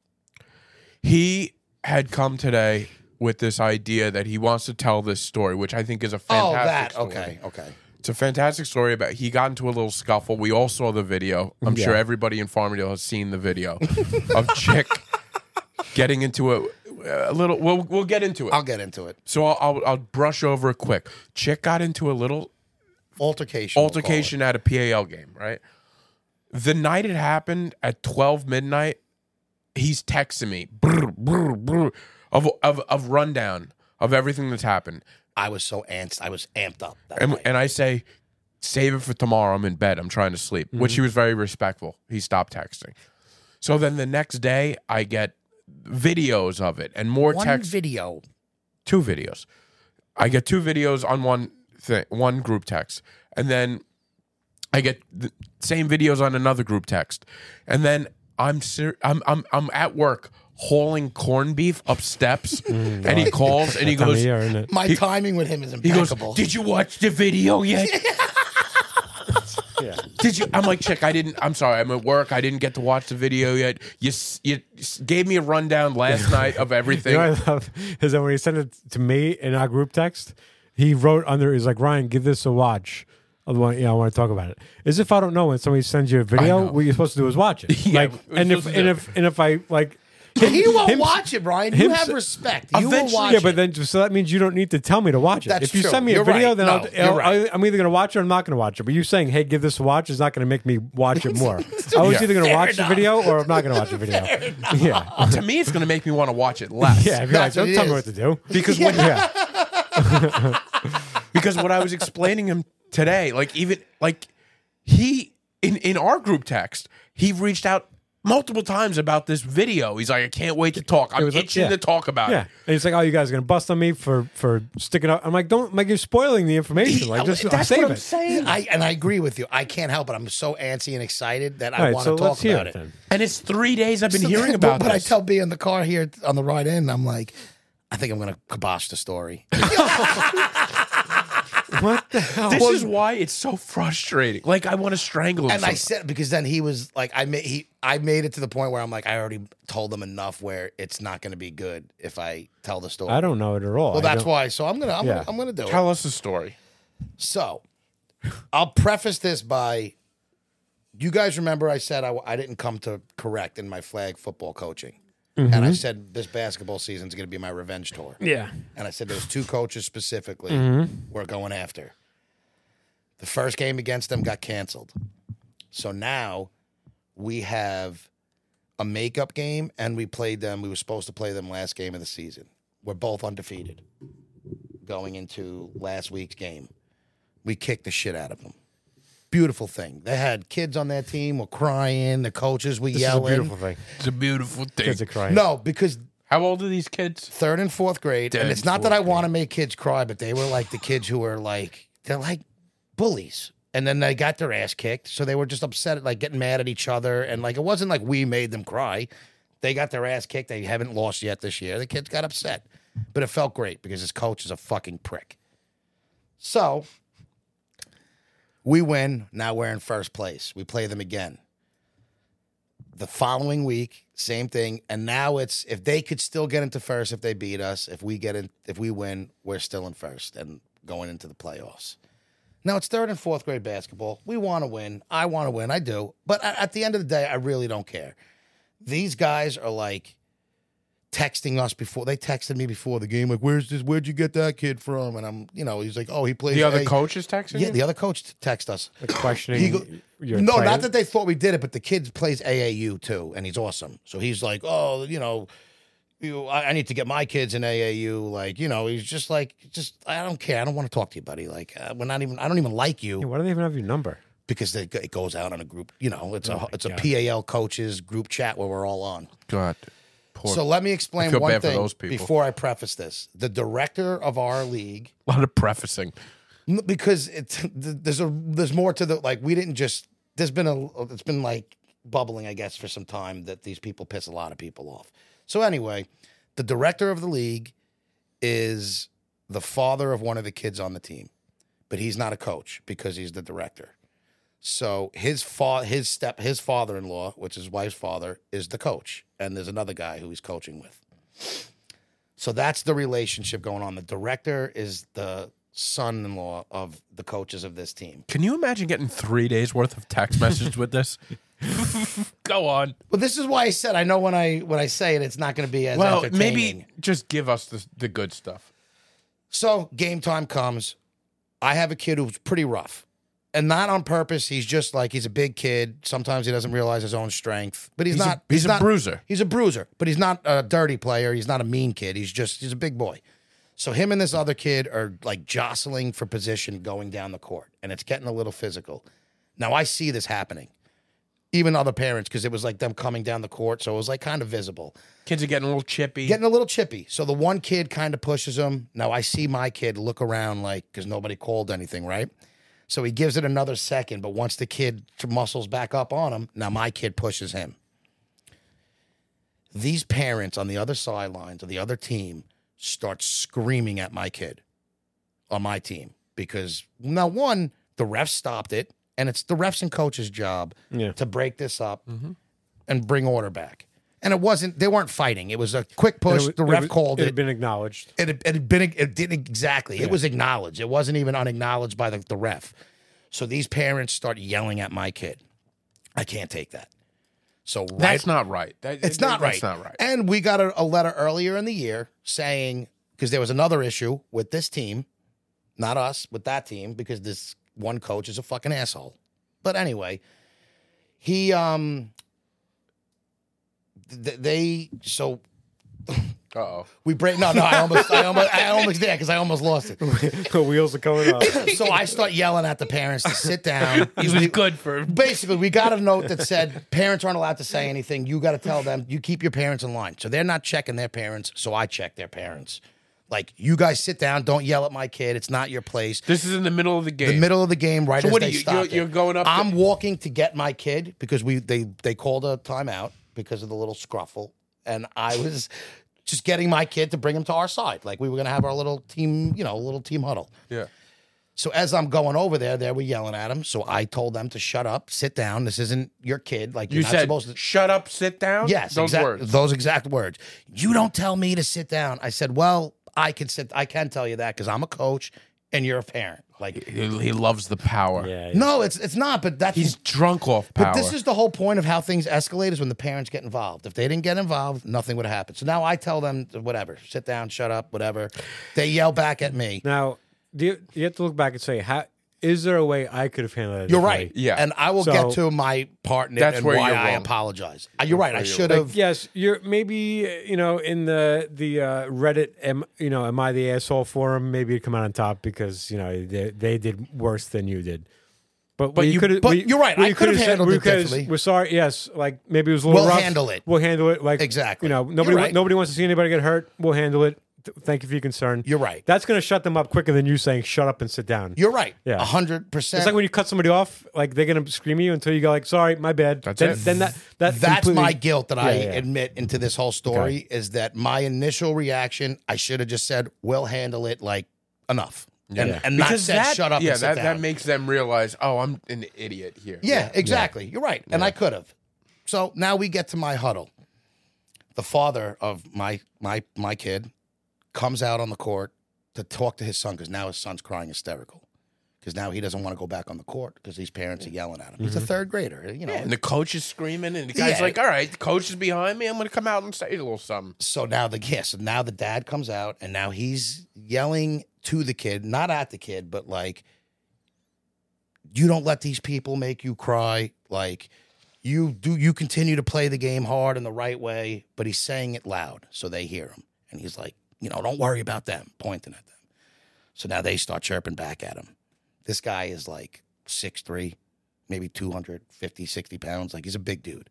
B: He had come today with this idea that he wants to tell this story, which I think is a
C: Oh,
B: fantastic
C: that.
B: story.
C: Okay, okay.
B: It's a fantastic story about he got into a little scuffle. We all saw the video. I'm
D: Yeah.
B: sure everybody in Farmingdale has seen the video of Chick getting into a, a little. We'll we'll get into it.
C: I'll get into it.
B: so I'll, I'll I'll brush over it quick. Chick got into a little
C: Altercation. we'll call it.
B: altercation at a P A L game. Right. The night it happened at twelve midnight, he's texting me brr, brr, brr, of of of rundown of everything that's happened.
C: I was so amped. I was amped up. That
B: And,
C: night.
B: and I say, save it for tomorrow. I'm in bed. I'm trying to sleep, which he was very respectful. He stopped texting. So then the next day, I get videos of it and more
C: One
B: text.
C: video.
B: Two videos. I get two videos on one thing, one group text, and then I get the same videos on another group text, and then I'm ser- I'm I'm I'm at work hauling corned beef up steps, and he calls and he
D: Time of
B: goes.
D: year, isn't it?
C: My
B: He-
C: timing with him is
B: He goes,
C: impeccable.
B: did you watch the video yet?
D: Yeah.
B: Did you? I'm like, Chick, I didn't. I'm sorry. I'm at work. I didn't get to watch the video yet. You s- you s- gave me a rundown last night of everything.
D: You know what I love is that when he sent it to me in our group text, he wrote under, he's like, Ryan, give this a watch. I want, yeah, I want to talk about it. As if I don't know when somebody sends you a video,
B: know.
D: what you're supposed to do is watch it.
B: Yeah,
D: like,
B: we're
D: and if
B: supposed to
D: and
B: do
D: if and if I like, him-
C: He won't
D: him-
C: watch it, Brian. You
D: him
C: have
D: s-
C: respect. You will
B: Eventually-
C: watch
D: Yeah, but
C: it.
D: then so that means you don't need to tell me to watch it.
C: That's
D: if you
C: true.
D: send me a
C: You're
D: video,
C: right.
D: then
C: No,
D: I'll,
C: you're
D: I'll,
C: right.
D: I'm either going to watch it or I'm not going to watch it. But you saying, "Hey, give this a watch," is not going to make me watch it more. I was
B: Yeah.
D: either going to
C: Fair
D: watch
C: enough.
D: the video or I'm not going to watch the video. Yeah,
B: To me, it's going to make me want to watch it less.
D: yeah. If you're like,
C: That's what
D: don't
C: it
D: tell me
C: is.
D: what to do.
B: Because when
D: Yeah,
B: because what I was explaining him today, like even like he in in our group text, he reached out multiple times about this video. He's like, I can't wait to talk. I'm
D: was like-
B: itching
D: yeah.
B: to talk about
D: Yeah,
B: it.
D: and he's like, "Oh, you guys are gonna bust on me for for sticking up." I'm like, "Don't like you're spoiling the information. Like, just
B: That's
D: save
B: what I'm
D: it."
B: saying.
C: I and I agree with you. I can't help it. I'm so antsy and excited that
D: All
C: I
D: right,
C: want
D: so
C: to talk
D: let's hear
C: about
D: it
C: it.
D: then.
B: And it's three days I've been
C: So-
B: hearing
C: but,
B: about
C: but I
B: this.
C: tell B in the car here on the ride in, I'm like, I think I'm going to kibosh the story.
D: What the hell?
B: this is why it's so frustrating. Like, I want to strangle him.
C: And I
B: sometimes.
C: said because then he was like, I made he I made it to the point where I'm like, I already told them enough where it's not going to be good if I tell the story.
D: I don't know it at all.
C: well,
D: I
C: that's
D: don't-
C: why. So I'm gonna I'm
D: Yeah.
C: gonna I'm gonna do it.
B: Tell us the story.
C: So, I'll preface this by, you guys remember I said I, I didn't come to correct in my flag football coaching. And I said this basketball season is going to be my revenge tour.
D: Yeah.
C: And I said there's two coaches specifically we're going after. The first game against them got canceled. So now we have a makeup game, and we played them. We were supposed to play them last game of the season. We're both undefeated going into last week's game. We kicked the shit out of them. Beautiful thing. They had kids on their team were crying. The coaches were
D: This is a
C: yelling.
D: beautiful thing.
B: It's a beautiful thing.
D: Kids are crying.
C: No, because
B: How old are these kids?
C: third and fourth grade,
B: Third
C: and it's
B: and
C: not that I
B: fourth
C: want to make kids cry, but they were like the kids who were like they're like bullies, and then they got their ass kicked, so they were just upset, at like getting mad at each other, and like it wasn't like we made them cry. They got their ass kicked. They haven't lost yet this year. The kids got upset, but it felt great because his coach is a fucking prick. So we win. Now we're in first place. We play them again. The following week, same thing. And now it's if they could still get into first if they beat us. If we get in, if we win, we're still in first and going into the playoffs. Now it's third and fourth grade basketball. We want to win. I want to win. I do. But at at the end of the day, I really don't care. These guys are like texting us before they texted me before the game. Like, where's this? Where'd you get that kid from? And I'm, you know, he's like, oh, he plays.
B: The other
C: A-
B: coach is texting
C: Yeah,
B: you?
C: the other coach text us.
D: Like questioning.
C: He go-
D: your
C: no,
D: tight
C: not
D: end?
C: that they thought we did it, but the kid plays A A U too, and he's awesome. So he's like, oh, you know, you, I, I need to get my kids in A A U. Like, you know, he's just like, just I don't care. I don't want to talk to you, buddy. Like, uh, we're not even. I don't even like you
D: Yeah, why do they even have your number?
C: because they, it goes out on a group. You know, it's
D: Oh
C: a
D: my
C: it's a
D: God.
C: P A L coaches group chat where we're all on.
B: God. Poor.
C: So let me explain
B: I feel
C: one
B: bad for
C: thing
B: those people.
C: before I preface this. The director of our league.
B: a lot of prefacing.
C: N- because it's th- there's a there's more to the like we didn't just there's been a it's been like bubbling I guess for some time that these people piss a lot of people off. So anyway, the director of the league is the father of one of the kids on the team, but he's not a coach because he's the director. So his fa- his step his father-in-law, which is his wife's father, is the coach, and there's another guy who he's coaching with. So that's the relationship going on. The director is the son-in-law of the coaches of this team.
B: Can you imagine getting three days worth of text messages with this? Go on.
C: Well, this is why I said I know when I when I say it, it's not going to be as
B: Well,
C: entertaining.
B: maybe just give us the, the good stuff.
C: So game time comes. I have a kid who's pretty rough, and not on purpose. He's just like he's a big kid. Sometimes he doesn't realize his own strength, but he's,
B: He's a-
C: not.
B: he's a
C: not,
B: bruiser.
C: He's a bruiser, but he's not a dirty player. He's not a mean kid. He's just he's a big boy. So him and this other kid are like jostling for position going down the court, and it's getting a little physical. Now I see this happening, even other parents, because it was like them coming down the court, so it was like kind of visible.
B: Kids are getting a little chippy.
C: Getting a little chippy. So the one kid kind of pushes him. Now I see my kid look around like, because nobody called anything, right? So he gives it another second, but once the kid muscles back up on him, now my kid pushes him. These parents on the other sidelines of the other team start screaming at my kid on my team because, now, one, the refs stopped it, and it's the refs and coaches' job
D: Yeah.
C: to break this up and bring order back. And it wasn't, they weren't fighting. It was a quick push.
D: It was-
C: the
D: it
C: ref
D: was-
C: called
D: It
C: it.
D: had been acknowledged.
C: It had, it had been, it didn't exactly. It was acknowledged. It wasn't even unacknowledged by the, the ref. So these parents start yelling at my kid. I can't take that. So right,
B: That's not right. That-
C: it's
B: that-
C: not right.
B: That's not right.
C: And we got a, a letter earlier in the year saying, because there was another issue with this team, not us, with that team, because this one coach is a fucking asshole. But anyway, he, um, th- they, so
B: Uh-oh.
C: We break. No, no, I almost, I almost, I almost did because I almost lost it.
D: The wheels are coming up.
C: So I start yelling at the parents to sit down.
A: He was good for.
C: Basically, we got a note that said parents aren't allowed to say anything. You got to tell them. You keep your parents in line. So they're not checking their parents. So I check their parents. Like, you guys sit down. Don't yell at my kid. It's not your place.
B: This is in the middle of the game.
C: The middle of the game, right
B: So
C: as
B: what
C: they
B: are you-
C: stopped
B: you're-
C: it.
B: you're going up to-
C: I'm walking to get my kid because we they they called a timeout because of the little scruffle, and I was just getting my kid to bring him to our side. Like, we were gonna have our little team, you know, little team huddle.
B: Yeah.
C: So as I'm going over there, they were yelling at him. So I told them to shut up, sit down. This isn't your kid. Like, you're
B: You
C: not
B: said,
C: supposed to.
B: shut up, sit down?
C: Yes,
B: Those
C: exact-
B: words.
C: Those exact words. You don't tell me to sit down. I said, well, I can sit. I can tell you that because I'm a coach and you're a parent. Like,
B: He, he loves the power.
D: Yeah.
C: no, it's it's not. But that's
B: He's drunk off power.
C: But this is the whole point of how things escalate is when the parents get involved. If they didn't get involved, nothing would have happened. So now I tell them, whatever, sit down, shut up, whatever. They yell back at me.
D: Now, do you, you have to look back and say, how is there a way I could have handled it?
C: You're
D: differently?
C: right.
B: Yeah.
C: And I will
D: So-
C: get to my part in it
B: That's
C: and
B: where
C: why
B: you're
C: I
B: wrong.
C: apologize. Uh, You're right. I
B: you're
C: should
D: Like,
C: have.
D: yes, you're maybe uh, you know in the the uh, Reddit. Am you know? Am I the asshole forum? Maybe you come out on top because you know they, they did worse than you did. But,
B: But
D: we
B: you-
D: could've-
C: but
D: we-
C: you're right,
D: we
C: I could have
D: could've said-
C: handled
D: we
C: it
D: could've-
C: differently.
D: We're sorry. Yes, like maybe it was a little
C: We'll
D: rough.
C: handle it.
D: We'll handle it. Like
C: Exactly.
D: You know, nobody
C: You're
D: wa-
C: right.
D: nobody wants to see anybody get hurt. We'll handle it. Th- Thank you for your concern.
C: You're right.
D: That's going to shut them up quicker than you saying shut up and sit down.
C: You're right.
D: Yeah.
C: A hundred percent.
D: It's like when you cut somebody off, like they're gonna scream at you until you go like, "Sorry, my bad."
B: That's
D: then,
B: it.
D: Then that that
C: That's
D: completely-
C: my guilt that I
D: Yeah, yeah.
C: admit into this whole story is that my initial reaction, I should have just said, we'll handle it, like, enough. And,
D: Yeah.
C: and not
B: Because
C: said,
B: that,
C: shut up
B: yeah,
C: and sit
B: that,
C: down.
B: that makes them realize, oh, I'm an idiot here.
C: Yeah, exactly. You're right. And I could have. So now we get to my huddle. The father of my my my kid comes out on the court to talk to his son because now his son's crying hysterical. Because now he doesn't want to go back on the court because these parents are yelling at him. He's a third grader, you know.
B: And the coach is screaming, and the guy's
C: Yeah.
B: like, all right, the coach is behind me. I'm going to come out and say a little something.
C: So now the yeah, so now the dad comes out and now he's yelling to the kid, not at the kid, but like, you don't let these people make you cry. Like, you do you continue to play the game hard and the right way, but he's saying it loud so they hear him. And he's like, you know, don't worry about them, pointing at them. So now they start chirping back at him. This guy is like six three, maybe two hundred fifty, sixty pounds. Like, he's a big dude.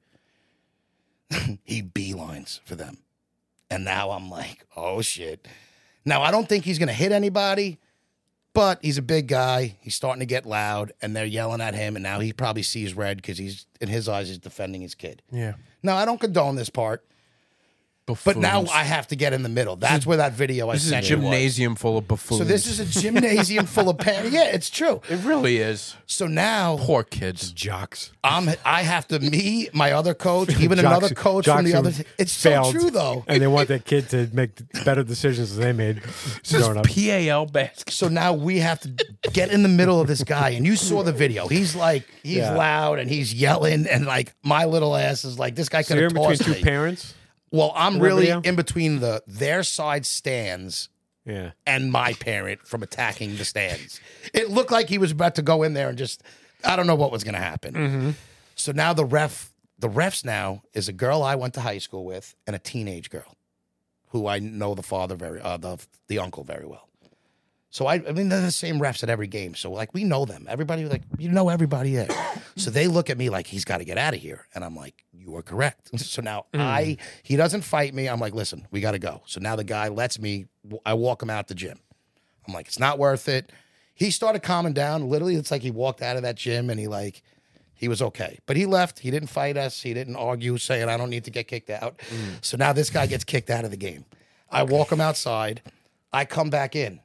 C: He beelines for them. And now I'm like, oh, shit. Now, I don't think he's going to hit anybody, but he's a big guy. He's starting to get loud, and they're yelling at him, and now he probably sees red because he's, in his eyes, he's defending his kid.
B: Yeah.
C: Now, I don't condone this part, but now I have to get in the middle. That's where that video I
B: This is a
C: sent you was.
B: gymnasium full of buffoons.
C: So this is a gymnasium full of parents. Yeah, it's true.
B: It really is.
C: So now
B: Poor kids.
D: jocks.
C: I'm I have to me, my other coach, even
D: Jocks-
C: another coach from
D: jocks
C: the other.
D: who
C: It's so
D: failed,
C: true though.
D: and they want their kid to make better decisions than they made
B: This
D: growing
B: is
D: up.
B: P A L basketball.
C: So now we have to get in the middle of this guy, and you saw the video. He's like, he's
D: Yeah.
C: loud and he's yelling, and like my little ass is like, this guy
D: So
C: could
D: you're
C: have
D: in between
C: tossed
D: two
C: me.
D: parents.
C: Well, I'm
D: in that
C: really
D: video?
C: in between the their side stands
D: Yeah.
C: and my parent from attacking the stands. It looked like he was about to go in there and just, I don't know what was going to happen.
D: Mm-hmm.
C: So now the ref, the refs now is a girl I went to high school with and a teenage girl who I know the father very, uh, the the uncle very well. So I, I mean, they're the same refs at every game. So like, we know them. Everybody, like, you know everybody there. So they look at me like, he's got to get out of here. And I'm like, you are correct. So now I, he doesn't fight me. I'm like, listen, we got to go. So now the guy lets me, I walk him out the gym. I'm like, it's not worth it. He started calming down. Literally, it's like he walked out of that gym and he like, he was okay. But he left. He didn't fight us. He didn't argue saying, I don't need to get kicked out. So now this guy gets kicked out of the game. I walk him outside. I come back in.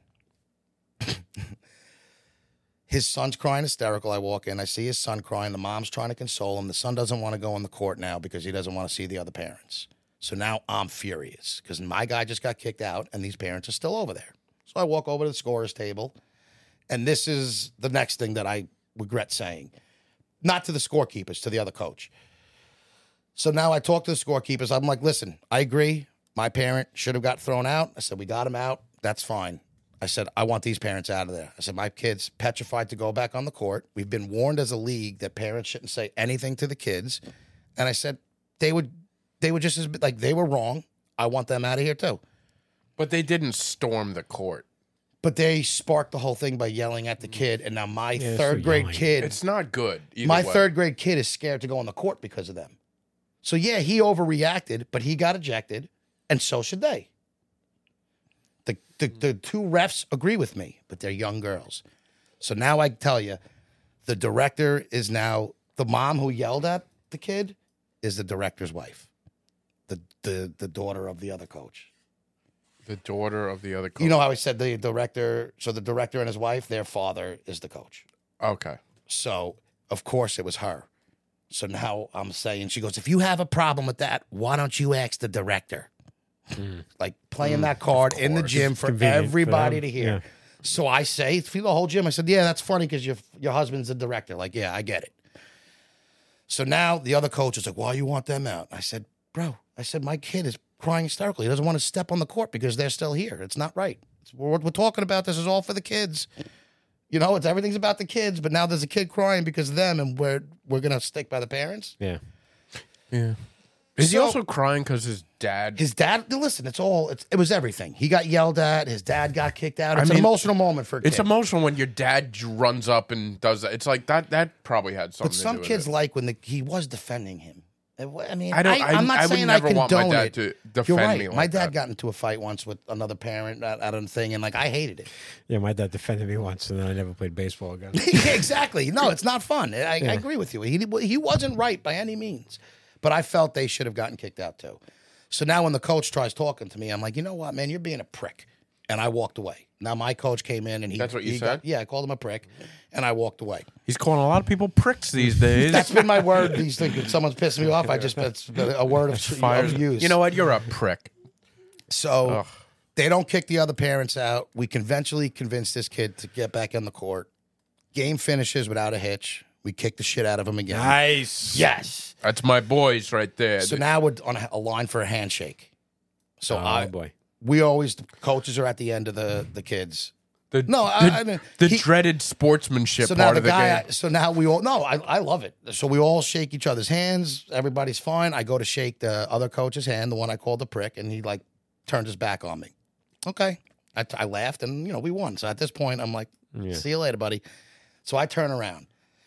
C: His son's crying hysterical. I walk in. I see his son crying. The mom's trying to console him. The son doesn't want to go on the court now because he doesn't want to see the other parents. So now I'm furious because my guy just got kicked out and these parents are still over there. So I walk over to the scorer's table. And this is the next thing that I regret saying. Not to the scorekeepers, to the other coach. So now I talk to the scorekeepers. I'm like, listen, I agree. My parent should have got thrown out. I said, we got him out. That's fine. I said, I want these parents out of there. I said, my kid's petrified to go back on the court. We've been warned as a league that parents shouldn't say anything to the kids. And I said, they would, they would just, as like, they were wrong. I want them out of here too.
B: But they didn't storm the court.
C: But they sparked the whole thing by yelling at the kid, and now my
D: Yeah,
C: third
D: so
C: grade
D: yelling.
C: kid,
B: It's not good. either
C: my
B: way.
C: third grade kid is scared to go on the court because of them. So yeah, he overreacted, but he got ejected, and so should they. The the, the two refs agree with me, but they're young girls. So now I tell you, the director is now the mom who yelled at the kid is the director's wife, the the the daughter of the other coach.
B: The daughter of the other coach.
C: You know how I said the director, so the director and his wife, their father is the coach.
B: Okay.
C: So, of course, it was her. So now I'm saying, she goes, if you have a problem with that, why don't you ask the director? Like playing that card in the
B: course.
C: gym for
D: Convenient for
C: everybody
D: them.
C: to hear.
D: Yeah.
C: So I say, through the whole gym, I said, yeah, that's funny because your, your husband's the director. Like, yeah, I get it. So now the other coach is like, why you want them out? I said, bro, I said, my kid is crying hysterically. He doesn't want to step on the court because they're still here. It's not right. It's, what we're talking about, this is all for the kids. You know, it's everything's about the kids, but now there's a kid crying because of them, and we're we're gonna stick by the parents.
D: Yeah.
B: Yeah. Is he
C: So-
B: also crying because his dad?
C: His dad, listen, it's all it's, it was everything. He got yelled at. His dad got kicked out. It's
B: I mean,
C: an emotional moment for a
B: It's
C: kid.
B: emotional when your dad j- runs up and does that. It's like that. That probably had something.
C: But some
B: to do
C: kids
B: with
C: like when the, he was defending him. I mean,
B: I don't-
C: I, I'm
B: I-
C: not
B: I would
C: saying
B: never
C: I
B: want my
C: condone
B: dad
C: it.
B: to
C: You're
B: defend
C: right.
B: me like
C: my dad
B: that.
C: got into a fight once with another parent at, at a thing, and like I hated it.
D: Yeah, my dad defended me once, and then I never played baseball again.
C: Yeah, exactly. No, it's not fun. I, I agree with you. He he wasn't right by any means, but I felt they should have gotten kicked out too. So now when the coach tries talking to me, I'm like, you know what, man, you're being a prick, and I walked away. Now my coach came in and he
B: That's what you
C: he
B: said?
C: got- yeah, I called him a prick, and I walked away.
B: He's calling a lot of people pricks these days.
C: That's been my word. These things. When someone's pissing me off, I just it's a word of,
B: Fires.
C: of use.
B: You know what? You're a prick.
C: So
B: Ugh.
C: they don't kick the other parents out. We conventionally convince this kid to get back on the court. Game finishes without a hitch. We kick the shit out of him again.
D: Nice.
C: Yes.
B: That's my boys right there.
C: So now we're on a, a line for a handshake. So
D: Oh,
C: I,
D: boy.
C: we always the coaches are at the end of the the kids.
B: the,
C: No, I-
B: the,
C: I mean,
B: the
C: he-
B: dreaded sportsmanship
C: So now
B: part
C: the
B: of the
C: guy.
B: game.
C: So now we all no, I I love it. So we all shake each other's hands. Everybody's fine. I go to shake the other coach's hand, the one I called the prick, and he like turned his back on me. Okay, I, I laughed, and you know we won. So at this point, I'm like, see you later, buddy. So I turn around.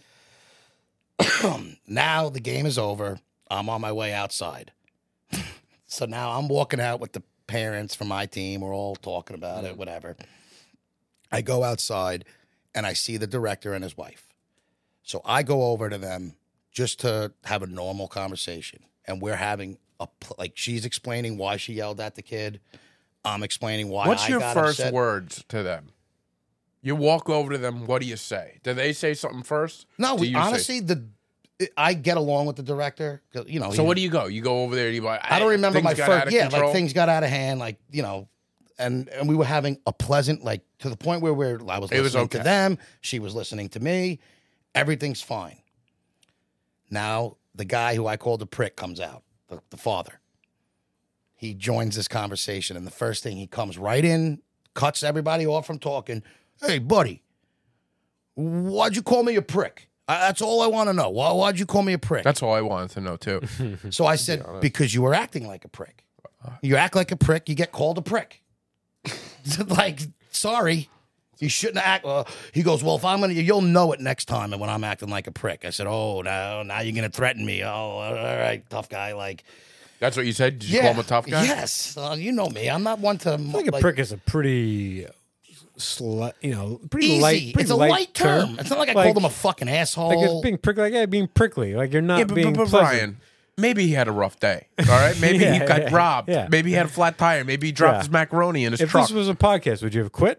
C: Now the game is over. I'm on my way outside. So now I'm walking out with the parents from my team. We're all talking about it, whatever. I go outside and I see the director and his wife. So I go over to them just to have a normal conversation. And we're having a, pl- like, she's explaining why she yelled at the kid. I'm explaining why
B: What's
C: I
B: your
C: got
B: first
C: upset.
B: words to them? You walk over to them. What do you say? Do they say something first?
C: No,
B: Do
C: we,
B: you say-
C: honestly, the I get along with the director. 'Cause, You know,
B: So
C: he-
B: what do you go? You go over there. You like,
C: I don't remember
B: things
C: my
B: got out
C: first.
B: of
C: Yeah,
B: control?
C: like things got out of hand. Like you know, and and we were having a pleasant, like to the point where we're. I was
B: It was
C: listening
B: okay.
C: to them. She was listening to me. Everything's fine. Now the guy who I called a prick comes out. The, the father. He joins this conversation, and the first thing he comes right in, cuts everybody off from talking. Hey, buddy, why'd you call me a prick? Uh, that's all I want to know. Why, why'd you call me a prick?
B: That's all I wanted to know too.
C: So I said, because you were acting like a prick. You act like a prick, you get called a prick. Like, sorry. You shouldn't act. Uh, he goes, well, if I'm going to, you'll know it next time and when I'm acting like a prick. I said, oh, no, now you're going to threaten me. Oh, all right, tough guy. Like,
B: That's what you said. Did you
C: yeah.
B: call him a tough guy?
C: Yes. Uh, you know me. I'm not one to.
D: I think a prick is a pretty, sli- you know, pretty
C: Easy.
D: light. Pretty
C: It's a
D: light,
C: light term. It's not like I called him a fucking asshole.
D: Like it's being prickly. Like yeah, being prickly. Like you're not
B: Yeah, but,
D: being
B: but, but
D: pleasant.
B: Brian, maybe he had a rough day. All right, maybe
D: Yeah,
B: he got
D: yeah,
B: robbed.
D: yeah.
B: Maybe he had a flat tire. Maybe he dropped
D: Yeah.
B: his macaroni in his
D: If
B: truck.
D: this was a podcast, would you have quit?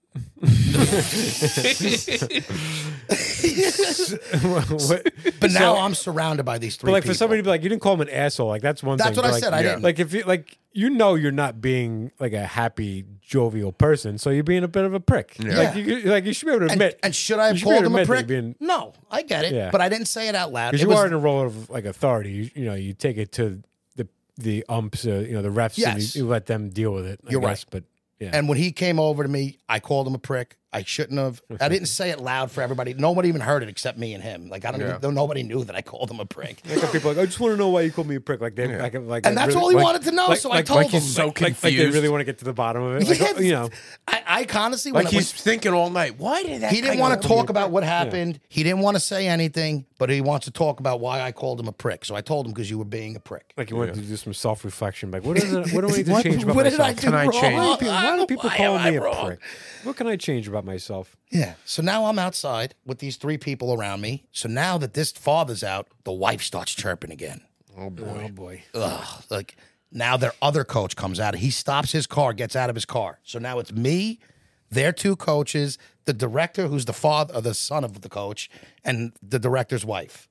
D: What-
C: but now
D: so-
C: I'm surrounded by these three
D: But like
C: people.
D: for somebody to be like, you didn't call him an asshole. Like that's one
C: That's
D: thing.
C: what
D: but
C: I
D: like,
C: said. I
B: Yeah.
C: didn't.
D: Like if you like, you know, you're not being like a happy, jovial person, so you're being a bit of a prick.
C: Yeah.
D: Like you, like you should be able to
C: and,
D: admit.
C: and should I have
D: you should be able
C: called
D: to
C: him a
D: admit that
C: prick?
D: you're being-
C: No, I get it.
D: Yeah.
C: But I didn't say it out loud.
D: Because
C: It
D: you
C: was-
D: are in a role of like authority. You, you know, you take it to the the umps, uh, you know, the refs, and
C: Yes.
D: you, you let them deal with it. I
C: You're
D: guess,
C: right.
D: But yeah,
C: And when he came over to me, I called him a prick. I I shouldn't have. I didn't say it loud for everybody. Nobody even heard it except me and him. Like I don't
B: Yeah.
C: even. Nobody knew that I called him a prick.
D: Like people are like, I just want to know why you called me a prick. Like they,
B: Yeah.
D: like, like,
C: And that's all he
D: like-
C: wanted to know,
D: Like,
C: so I
D: like,
C: told
D: like
C: him.
D: he's
B: So
D: like, like, like they
B: confused.
D: really want to get to the bottom of it. Like,
C: Yeah.
D: you know,
C: I, I honestly, when
B: Like
C: it
B: he's
C: was-
B: thinking all night. Why did that?
C: he didn't
B: guy
C: want to
B: call me
C: talk
B: a
C: about
B: prick?
C: what happened. He didn't want to say anything, but he wants to talk about why I called him a prick. So I told him because you were being a prick.
D: like you wanted to do some self reflection. Like, what is it? What do I need to
C: What-
D: change about
C: what did
D: myself?
C: I do
B: Can I
C: wrong?
B: change?
D: Why do people, why do people
C: Why
D: call
C: am I
D: me a
C: wrong?
D: prick? What can I change about myself?
C: Yeah. So now I'm outside with these three people around me. So now that this father's out, the wife starts chirping again.
B: Oh boy.
D: Oh boy.
C: Ugh. Like now their other coach comes out. He stops his car, gets out of his car. So now it's me, their two coaches, the director, who's the father or the son of the coach, and the director's wife.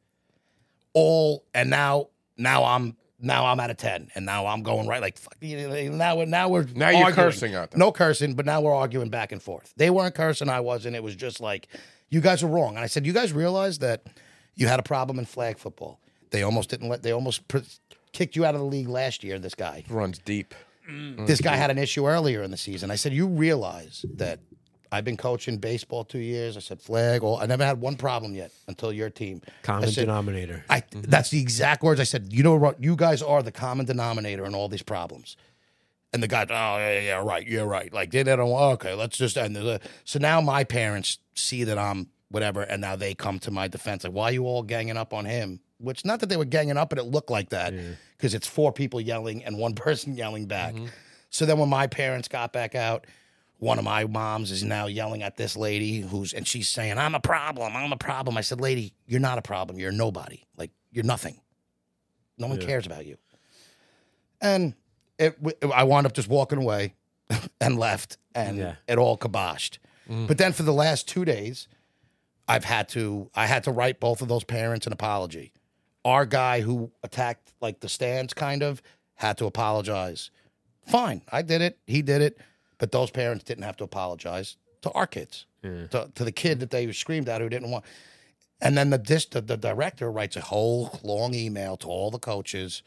C: All and now now I'm now I'm at a ten, and now I'm going right like fuck, you know, now we're now we're
B: Now you're
C: arguing.
B: cursing at them.
C: No cursing, but now we're arguing back and forth. They weren't cursing, I wasn't. It was just like you guys are wrong. And I said, you guys realize that you had a problem in flag football. They almost didn't let. They almost pr- kicked you out of the league last year. This guy.
B: Runs deep.
C: This guy had an issue earlier in the season. I said, you realize that I've been coaching baseball two years. I said, flag. All, I never had one problem yet until your team.
D: Common
C: I said,
D: denominator.
C: I, That's the exact words I said. You know what? You guys are the common denominator in all these problems. And the guy, oh, yeah, yeah, right. You're right. Like, they don't, okay, let's just end it. So now my parents see that I'm whatever, and now they come to my defense. Like, why are you all ganging up on him? Which, not that they were ganging up, but it looked like that because it's four people yelling and one person yelling back. So then when my parents got back out, one of my moms is now yelling at this lady who's, and she's saying, I'm a problem. I'm a problem. I said, lady, you're not a problem. You're nobody. Like, you're nothing. No one cares about you. And it, I wound up just walking away and left, and
D: Yeah.
C: it all kiboshed. But then for the last two days, I've had to, I had to write both of those parents an apology. Our guy who attacked like the stands kind of had to apologize. Fine, I did it. He did it. But those parents didn't have to apologize to our kids, to, to the kid that they screamed at who didn't want. And then the, dis, the the director writes a whole long email to all the coaches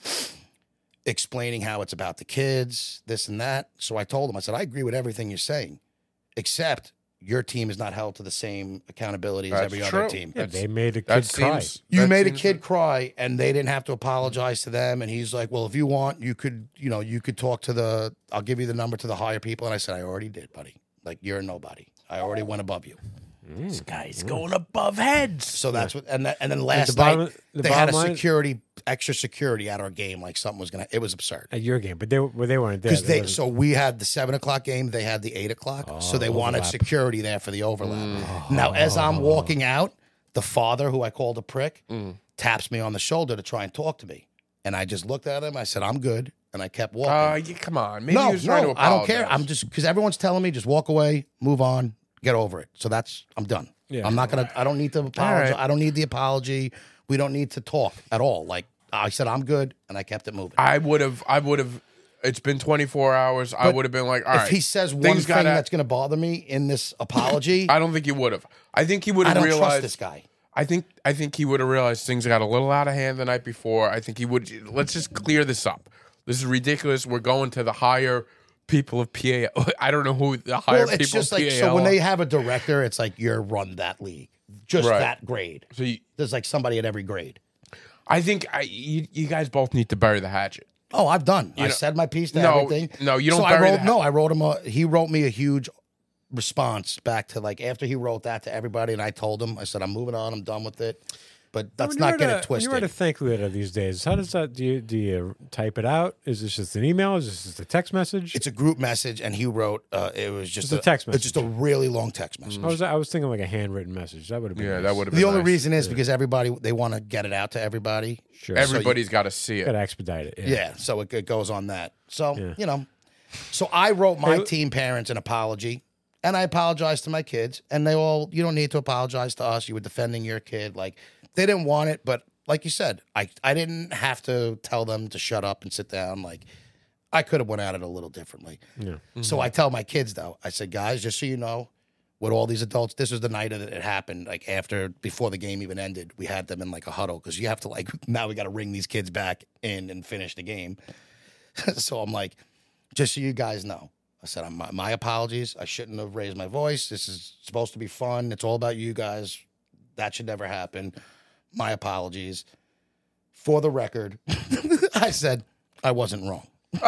C: explaining how it's about the kids, this and that. So I told him, I said, I agree with everything you're saying, except your team is not held to the same accountability as
B: That's
C: every
B: true.
C: other team.
D: Yeah, they made a kid
B: That
D: cry.
B: seems.
C: You
B: that
C: made a
B: seems-
C: kid cry, and they didn't have to apologize to them. And he's like, "Well, if you want, you could, you know, you could talk to the. I'll give you the number to the higher people." And I said, "I already did, buddy. Like you're a nobody. I already went above you."
A: This guy's going above heads.
C: So that's what. And that, and then last
D: bottom-
C: night
D: the
C: they had a
D: bottom line-
C: security, extra security at our game, like something was gonna. It was absurd.
D: At your game, but they well, they weren't there.
C: Because they,
D: wasn't-
C: so we had the seven o'clock game, they had the eight o'clock, so they wanted
D: overlap.
C: security there for the overlap. Now, as I'm walking out, the father, who I called a prick, taps me on the shoulder to try and talk to me, and I just looked at him. I said, "I'm good," and I kept walking.
B: Uh, yeah, come on. Maybe
C: no,
B: he was trying
C: no,
B: to
C: I don't care.
B: apologize.
C: I'm just because everyone's telling me just walk away, move on, get over it. So that's I'm done.
D: Yeah.
C: I'm not gonna. I don't need to apologize.
B: right.
C: I don't need the apology. We don't need to talk at all. Like I said, I'm good, and I kept it moving.
B: I would have. I would have. It's been twenty-four hours. I
C: But
B: would have been like, all
C: if
B: right.
C: he says one
B: things
C: thing
B: gotta-
C: that's going to bother me in this apology,
B: I don't think he would have. I think he would
C: I
B: have
C: don't
B: realized.
C: trust this guy.
B: I think. I think he would have realized things got a little out of hand the night before. I think he would. Let's just clear this up. This is ridiculous. We're going to the higher people of P A L. I don't know who the higher
C: Well, it's
B: people
C: just
B: of
C: like
B: P A L
C: so when
B: are.
C: they have a director, it's like you're run that league, just
B: Right.
C: that grade.
B: So you,
C: There's like somebody at every grade.
B: I think I, you, you guys both need to bury the hatchet.
C: Oh, I've done. I
B: know-
C: said my piece to
B: No,
C: everything.
B: no, you don't
C: So I
B: bury
C: wrote.
B: the-
C: No, I wrote him a. He wrote me a huge response back to like after he wrote that to everybody, and I told him, I said, I'm moving on. I'm done with it. But let's
D: When you
C: not
D: write
C: get
D: a-
C: it twisted.
D: When you write a thank you letter these days, how does that? Do you do you type it out? Is this just an email? Is this just a text message?
C: It's a group message, and he wrote. Uh, it was just,
D: Just a text
C: It's just a really long text message.
D: I was I was thinking like a handwritten message. That would have been
B: Yeah,
D: nice.
B: that would have been
C: The only
B: nice.
C: reason is because everybody they want to get it out to everybody.
D: Sure.
B: Everybody's got to see it.
D: Gotta expedite it. Yeah.
C: Yeah, so it, it goes on that. So
D: Yeah.
C: you know, so I wrote my
D: Hey,
C: team parents an apology, and I apologized to my kids, and they all. You don't need to apologize to us. You were defending your kid. Like they didn't want it, but like you said, I I didn't have to tell them to shut up and sit down. Like I could have went at it a little differently.
D: Yeah.
C: So I tell my kids though, I said, guys, just so you know, with all these adults, this was the night that it happened. Like after, before the game even ended, we had them in like a huddle because you have to like now we got to ring these kids back in and finish the game. So I'm like, just so you guys know, I said, my, my apologies. I shouldn't have raised my voice. This is supposed to be fun. It's all about you guys. That should never happen. My apologies. For the record, I said I wasn't wrong.
D: Oh,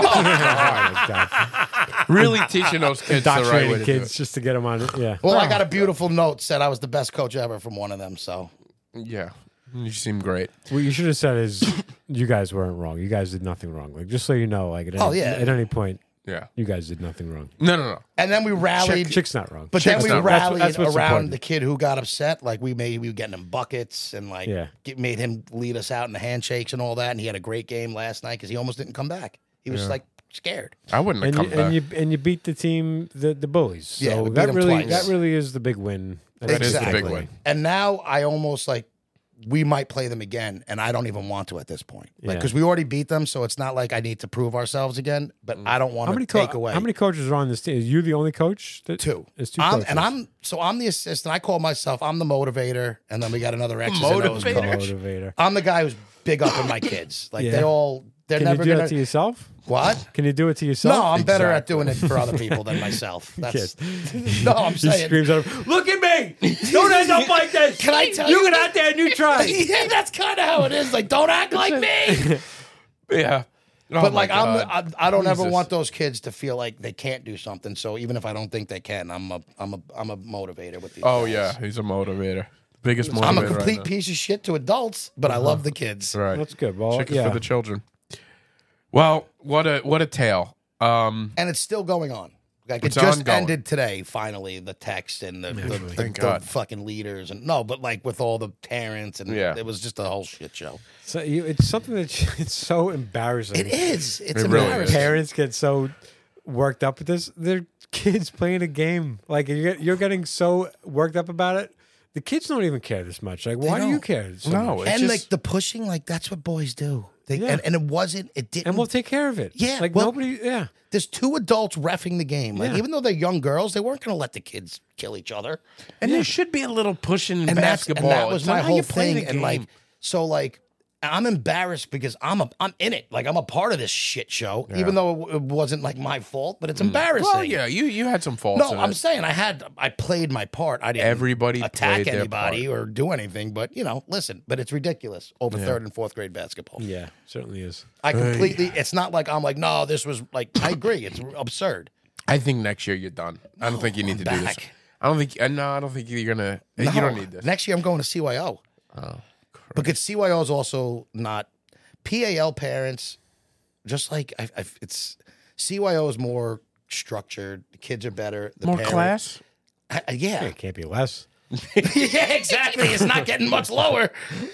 D: God.
B: Really teaching those kids the right way
D: Indoctrinating
B: to
D: kids
B: do
D: just to get them on it. Yeah.
C: Well, I got a beautiful note said I was the best coach ever from one of them. So
B: it. Yeah. You seem great.
D: What you should have said is you guys weren't wrong. You guys did nothing wrong. Like, just so you know, like, at any,
C: Oh, yeah.
D: at any point,
B: Yeah.
D: you guys did nothing wrong.
B: No, no, no.
C: and then we rallied.
D: Chick's not wrong.
C: But
B: Chick's
C: then we
B: not-
D: that's-
C: rallied
D: that's what's
C: around
D: important.
C: the kid who got upset. Like we made, we were getting him buckets and like
D: Yeah.
C: get, made him lead us out in the handshakes and all that. And he had a great game last night because he almost didn't come back. He was like scared.
B: I wouldn't have
D: and
B: come
D: you,
B: back.
D: and you and you beat the team, the the bullies. So
C: Yeah, we beat
D: that
C: them
D: really
C: twice.
D: that really is the big win.
B: That is the
C: Exactly.
B: big win.
C: And now I almost like we might play them again, and I don't even want to at this point, like
D: Yeah.
C: because we already beat them, so it's not like I need to prove ourselves again. But I don't want
D: How
C: to
D: many
C: take
D: co-
C: away.
D: How many coaches are on this team? Is you the only coach? That,
C: Two.
D: It's two
C: I'm,
D: coaches.
C: and I'm so I'm the assistant. I call myself I'm the motivator, and then we got another X's and O's
B: Motivator?
C: coach.
D: motivator.
C: I'm the guy who's big up in my kids. Like
D: Yeah.
C: they all, they're
D: Can you
C: never
D: do
C: gonna.
D: that to yourself?
C: What?
D: Can you do it to yourself?
C: No, I'm better at
B: Exactly.
C: doing it for other people than myself. That's
D: Kid.
C: no, I'm
D: He
C: saying.
D: screams at him, "Look at me! Don't end up like this!
C: Can I tell
D: you
C: you?
D: get out there and you try."
C: Yeah, that's kind of how it is. Like, don't act like me.
B: Yeah. Oh
C: But
B: my
C: like, I'm,
B: God.
C: I, I don't ever
B: Jesus.
C: want those kids to feel like they can't do something. So even if I don't think they can, I'm a, I'm a, I'm a motivator with these.
B: Oh,
C: guys.
B: yeah. He's a motivator. Biggest motivator.
C: I'm a
B: right
C: complete
B: now.
C: piece of shit to adults, but I love the kids.
B: Right.
D: That's good. Well,
B: Chicken
D: yeah.
B: for the children. Well, what a what a tale. Um,
C: And it's still going on. Like it
B: It's
C: just
B: ongoing.
C: ended today. Finally, the text and the, the, the,
B: Thank
C: the
B: God.
C: fucking leaders and no, but like with all the parents and
B: Yeah.
C: it was just a whole shit show.
D: So you, it's something that it's so embarrassing.
C: It is. It's
B: It really
C: embarrassing.
B: is.
D: Parents get so worked up with this. They're kids playing a game. Like you're, you're getting so worked up about it. The kids don't even care this much. Like, why do you
C: don't.
D: care so
B: No,
D: much?
B: it's
C: And
B: just-
C: like the pushing, like that's what boys do. They,
D: Yeah.
C: and, and it wasn't. It didn't.
D: And we'll take care of it.
C: Yeah,
D: Like
C: well-
D: nobody. Yeah.
C: There's two adults reffing the game. Like
D: Yeah.
C: even though they're young girls, they weren't going to let the kids kill each other.
B: and there should be a little pushing in
C: And that's and
B: basketball.
C: that was
B: It's
C: my
B: not how
C: whole
B: you play
C: thing.
B: the
C: And like
B: game.
C: so, like I'm embarrassed because I'm a I'm in it. Like I'm a part of this shit show, even though it, it wasn't like my fault. But it's embarrassing.
B: Well, yeah, you you had some faults.
C: No,
B: in
C: I'm
B: it.
C: saying I had I played my part. I didn't
B: Everybody
C: attack
B: played their
C: anybody
B: part.
C: or do anything. But you know, listen. But it's ridiculous over third and fourth grade basketball.
D: Yeah. Certainly is.
C: I completely. It's not like I'm like no. This was like I agree. It's absurd.
B: I think next year you're done. I don't think you need to
C: I'm
B: do this.
C: back.
B: I don't think. Uh, no, I don't think you're gonna. You
C: No.
B: don't need this.
C: Next year I'm going to C Y O.
B: Oh,
C: Because C Y O is also not P A L parents. Just like I, I, it's C Y O is more structured. The kids are better. The
B: More
C: parent-
B: class.
C: I- I- yeah,
D: It can't be less.
C: yeah, exactly. It's not getting much lower.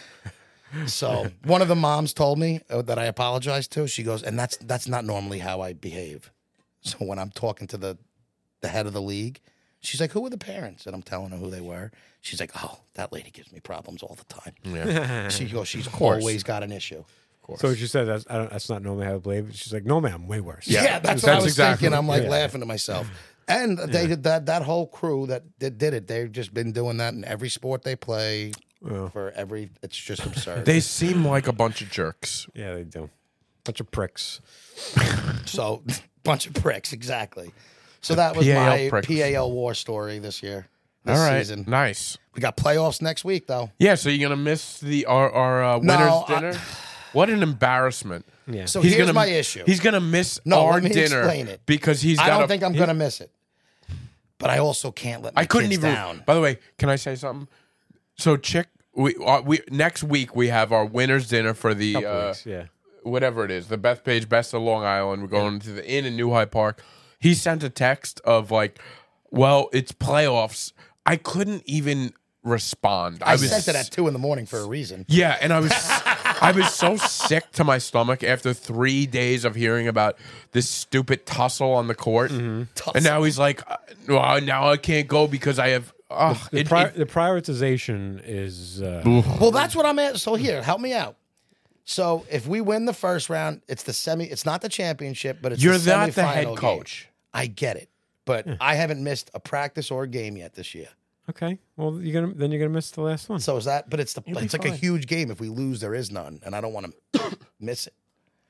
C: So one of the moms told me uh, that I apologized to. She goes, and that's that's not normally how I behave. So when I'm talking to the the head of the league, she's like, "Who were the parents?" And I'm telling her who they were. She's like, "Oh, that lady gives me problems all the time."
B: Yeah.
C: She goes, "She's
B: course.
C: always got an issue."
D: So what you said, that's, I don't, that's not normally how I believe. She's like, no, man, way worse.
C: Yeah, that's, what
B: that's
C: I was
B: exactly-
C: thinking. I'm like
D: yeah.
C: laughing to myself. And they did that that whole crew that did, did it. They've just been doing that in every sport they play.
D: Oh.
C: For every, it's just absurd.
B: They seem like a bunch of jerks.
D: Yeah, they do. Bunch of pricks.
C: So, bunch of pricks, exactly. So that was
B: P A L
C: my
B: pricks.
C: P A L war story this year. This
B: All right,
C: season.
B: nice.
C: We got playoffs next week, though.
B: Yeah, so you're gonna miss the our, our uh, winners
C: No, I-
B: dinner. What an embarrassment!
D: Yeah.
C: So
B: He's
C: here's
B: gonna
C: my issue.
B: He's gonna miss
C: No,
B: our
C: let me
B: dinner
C: explain it.
B: because he's.
C: I
B: got
C: don't
B: a-
C: think I'm
B: he-
C: going to miss it. But I also can't let my
B: I couldn't
C: kids
B: even.
C: down.
B: By the way, can I say something? So, chick, we uh, we next week we have our winners dinner for the
D: Couple
B: uh,
D: weeks, yeah.
B: whatever it is, the Beth Page Best of Long Island. We're going to the inn in New Hyde Park. He sent a text of like, "Well, it's playoffs." I couldn't even respond.
C: I,
B: was
C: sent it at two in the morning for a reason.
B: Yeah, and I was I was so sick to my stomach after three days of hearing about this stupid tussle on the court, and now he's like, uh, well, now I can't go because I have. Oh,
D: The,
B: it,
D: pri-
B: it-
D: the prioritization is uh,
C: Well, that's what I'm at. So here, help me out. So if we win the first round, it's the semi. It's not the championship, but it's
B: you're
C: the
B: not the head
C: semifinal game.
B: coach.
C: I get it, but I haven't missed a practice or a game yet this year.
D: okay. Well, you're gonna then you're gonna miss the last one.
C: So is that? But it's the
D: You'll be
C: it's like a
D: fine.
C: huge game. If we lose, there is none, and I don't want to miss it.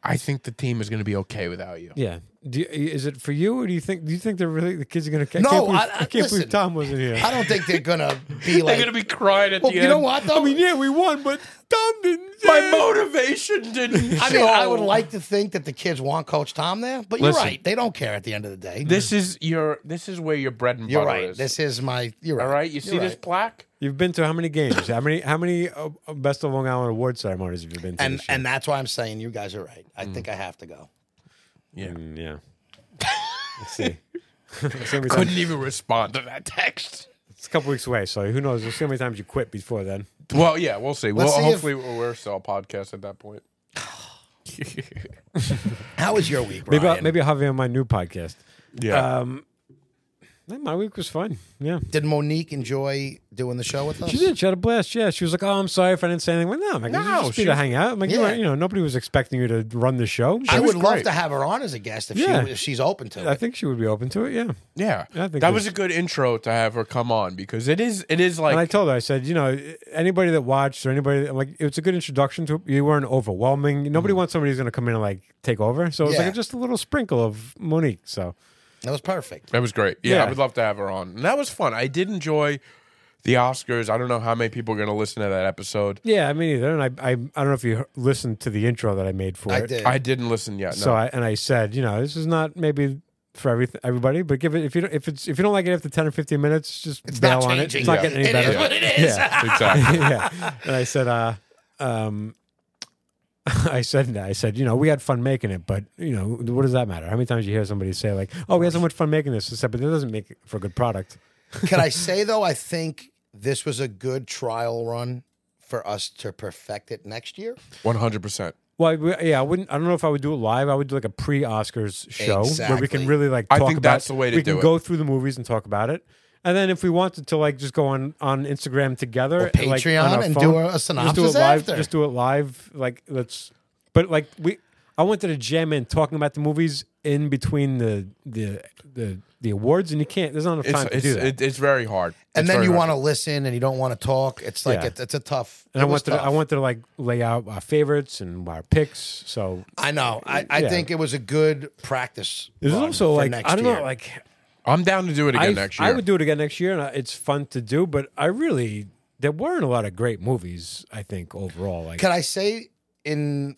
B: I think the team is going to be okay without you.
D: Yeah. Do you, is it for you, or do you think do you think they're really the kids are going to?
C: No,
D: can't believe,
C: I- I-
D: I can't
C: listen,
D: believe Tom wasn't here.
C: I don't think they're gonna be like.
B: They're going to be crying at
C: well,
B: the
C: you
B: end.
C: know what though?
D: I mean, yeah, we won, but Tom didn't.
B: My motivation didn't
C: I mean, I would
B: show.
C: like to think that the kids want Coach Tom there, but you're
B: Listen.
C: right. They don't care at the end of the day.
B: This is your. This is where your bread and
C: You're
B: butter
C: right.
B: is.
C: This is my. You're right.
B: All right. You see
C: You're
B: this
C: right.
B: plaque?
D: You've been to how many games? How many? How many uh, Best of Long Island award ceremonies have you been to?
C: and
D: this year?
C: and that's why I'm saying you guys are right. I think I have to go.
B: Yeah.
D: Mm, yeah. Let's see. Let's see how many times-
B: Couldn't even respond to that text.
D: It's a couple weeks away, so who knows? We'll see how many times you quit before then.
B: Well, yeah, we'll see. Well,
C: Let's see if-
B: hopefully we're still a podcast at that point.
C: How was your week,
D: Maybe I'll,
C: Ryan?
D: maybe I'll have you on my new podcast.
B: Yeah.
D: Um, yeah, my week was fun. Yeah.
C: Did Monique enjoy doing the show with us?
D: She did. She had a blast. Yeah. She was like, "Oh, I'm sorry if I didn't say anything." Well, no, I'm like,
B: No,
D: no, just
B: she
D: be to
B: was-
D: hang out. I'm like, you,
C: Yeah.
D: weren't- you know, nobody was expecting you to run the show.
C: I
B: She was
C: would love
B: great.
C: to have her on as a guest if
D: Yeah.
C: she if she's open to
D: I
C: it.
D: think she would be open to it. Yeah.
B: yeah.
D: I think
B: that
D: it
B: was
D: was-
B: a good intro to have her come on because it is. It is like
D: And I told her, I said, you know, anybody that watched or anybody, I'm like, it's a good introduction to it. You weren't overwhelming. Nobody wants somebody who's going to come in and like take over. So it was
C: Yeah.
D: like just a little sprinkle of Monique. So
C: That was perfect.
B: that was great. Yeah,
D: Yeah.
B: I would love to have her on. And that was fun. I did enjoy the Oscars. I don't know how many people are going to listen to that episode.
D: yeah, I mean, either. And I, I, I don't know if you listened to the intro that I made for
C: I
D: it.
C: did.
B: I didn't listen yet. No.
D: So I and I said, you know, this is not maybe for every, everybody, but give it if you don't, if it's if you don't like it after ten or fifteen minutes, just
C: It's
D: bail
C: not
D: on it.
C: changing.
D: It's not
C: Yeah.
D: getting any
C: It
D: better.
C: is what it is.
D: Yeah.
B: exactly.
D: yeah. And I said, uh, um, I said, I said, you know, we had fun making it, but you know, what does that matter? How many times you hear somebody say like, "Oh, we had so much fun making this," I said, but it doesn't make it for a good product.
C: Can I say though? I think this was a good trial run for us to perfect it next year.
B: One hundred percent.
D: Well, I- yeah, I wouldn't. I don't know if I would do it live. I would do like a pre-Oscars show where we can
C: Exactly.
D: really like
B: I
D: talk
B: think
D: about.
B: that's the way to
D: we
B: do
D: can
B: it.
D: go through the movies and talk about it, and then if we wanted to like just go on on Instagram together,
C: Or
D: and, like,
C: Patreon
D: on our
C: and
D: phone,
C: do a- a
D: just do
C: synopsis
D: it live.
C: after.
D: Just do it live. Like let's. But like we, I wanted to jam in talking about the movies in between the the the, the awards, and you can't. There's not enough
B: It's
D: time to
B: it's,
D: do that.
B: it, it's very hard.
C: And
B: It's
C: then
B: very
C: you
B: hard.
C: want to listen and you don't want to talk. It's like
D: Yeah.
C: it's, it's a tough.
D: and I
C: it was
D: wanted to, I
C: tough.
D: wanted to like lay out our favorites and our picks. So
C: I know. I, I
D: Yeah.
C: think it was a good practice.
D: there's
C: run
D: also
C: for
D: like
C: next
D: I don't
C: year.
D: know like.
B: I'm down to do it again
D: I,
B: next year.
D: I would do it again next year, and I- it's fun to do. But I really, there weren't a lot of great movies. I think overall, like
C: Can I say in?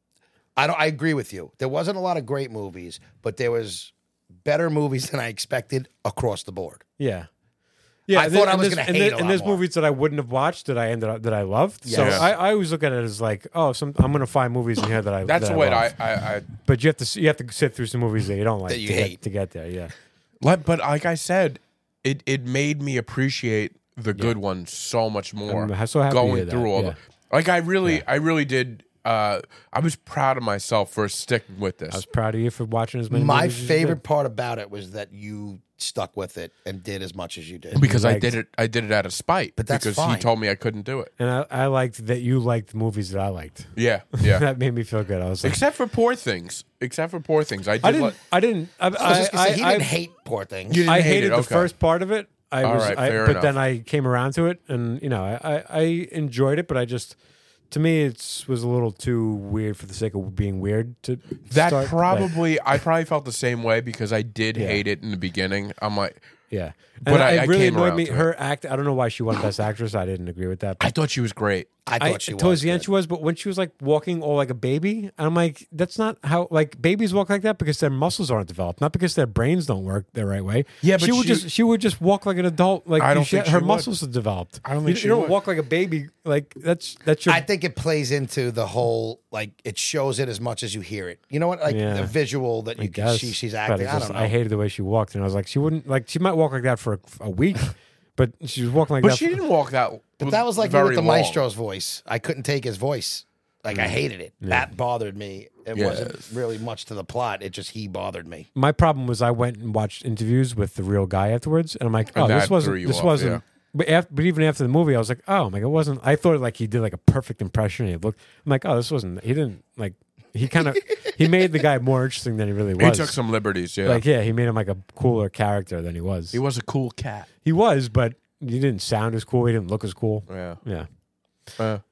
C: I don't. I agree with you. There wasn't a lot of great movies, but there was better movies than I expected across the board.
D: yeah, yeah.
C: I
D: and
C: thought
D: then-
C: I
D: and
C: was
D: there's-
C: gonna
D: and
C: hate
D: there-
C: a
D: And
C: lot
D: there's
C: more.
D: movies that I wouldn't have watched that I ended up that I loved. So
C: Yes.
D: I, I always look at it as like, oh, some I'm going to find movies in here that I.
B: That's
D: that
B: the way
D: I,
B: I,
D: love.
B: I, I
D: But you have to s- you have to sit through some movies that you don't like
C: That you
D: to,
C: hate.
D: Get, to get there. Yeah,
B: like, but like I said, it it made me appreciate the good ones so much more.
D: I'm so happy to
B: going
D: hear that,
B: through all
D: yeah.
B: the like I really I really did. Uh, I was proud of myself for sticking with this.
D: I was proud of you for watching as many.
C: My
D: movies as you
C: favorite
D: did.
C: part about it was that you stuck with it and did as much as you did.
B: because I
D: liked-
B: did it. I did it out of spite.
C: But that's
B: because
C: fine.
B: he told me I couldn't do it.
D: and I, I liked that you liked movies that I liked.
B: Yeah, yeah.
D: That made me feel good. I was like,
B: Except for Poor Things. Except for Poor Things. I did.
D: I didn't.
B: like-
D: I didn't. I,
C: I was just gonna say he
D: I-
C: didn't
D: I-
C: hate Poor Things.
B: You didn't
D: I
B: hate
D: hated
B: it,
D: the
B: okay.
D: first part of it. I
B: All
D: was,
B: right,
D: I,
B: fair
D: but
B: enough.
D: then I came around to it, and you know, I, I, I enjoyed it. But I just, to me, it was a little too weird for the sake of being weird. To
B: that
D: start, like,
B: probably. I probably felt the same way because I did
D: Yeah.
B: hate it in the beginning. I'm like,
D: yeah.
B: But
D: And
B: I-
D: it
B: I
D: really
B: came
D: annoyed
B: around
D: me.
B: to it.
D: Her act. I don't know why she won Best Actress. I didn't agree with that.
B: I
D: But
B: thought she was great.
C: I
D: I,
C: thought she was.
D: towards the end
C: good.
D: she was, but when she was like walking all like a baby, I'm like, that's not how like babies walk like that because their muscles aren't developed, not because their brains don't work the right way.
B: Yeah, but
D: she would
B: she-
D: just she would just walk like an adult. Like
B: I don't
D: she,
B: think she
D: her
B: would.
D: muscles are developed.
B: I don't
D: You-
B: think
D: you,
B: she
D: don't
B: would.
D: walk like a baby. Like that's that's your
C: I think it plays into the whole like it shows it as much as you hear it. You know what? Like
D: Yeah.
C: the visual that
D: I
C: you can
D: guess,
C: see she's
D: but
C: acting.
D: it
C: I
D: just-
C: don't know.
D: I hated the way she walked, and I was like, she wouldn't like she might walk like that for a, a week, but she was walking like
B: But
D: that.
B: she
D: for,
B: didn't walk that.
C: But that was like
B: very
C: with the
B: long.
C: maestro's voice. I couldn't take his voice. Like I hated it. That bothered me. It
B: Yes.
C: wasn't really much to the plot. It just he bothered me.
D: My problem was I went and watched interviews with the real guy afterwards, and I'm like, oh,
B: And
D: this
B: that threw
D: wasn't
B: you
D: this
B: off,
D: wasn't.
B: yeah.
D: But after, but even after the movie, I was like, oh, like it wasn't. I thought like he did like a perfect impression. He looked. I'm like, oh, this wasn't. He didn't like. He kind of he made the guy more interesting than he really was.
B: He took some liberties. Yeah,
D: Like yeah, he made him like a cooler character than he was.
B: he was a cool cat.
D: He was, but he didn't sound as cool. He didn't look as cool.
B: Yeah.
D: Yeah.
B: Uh,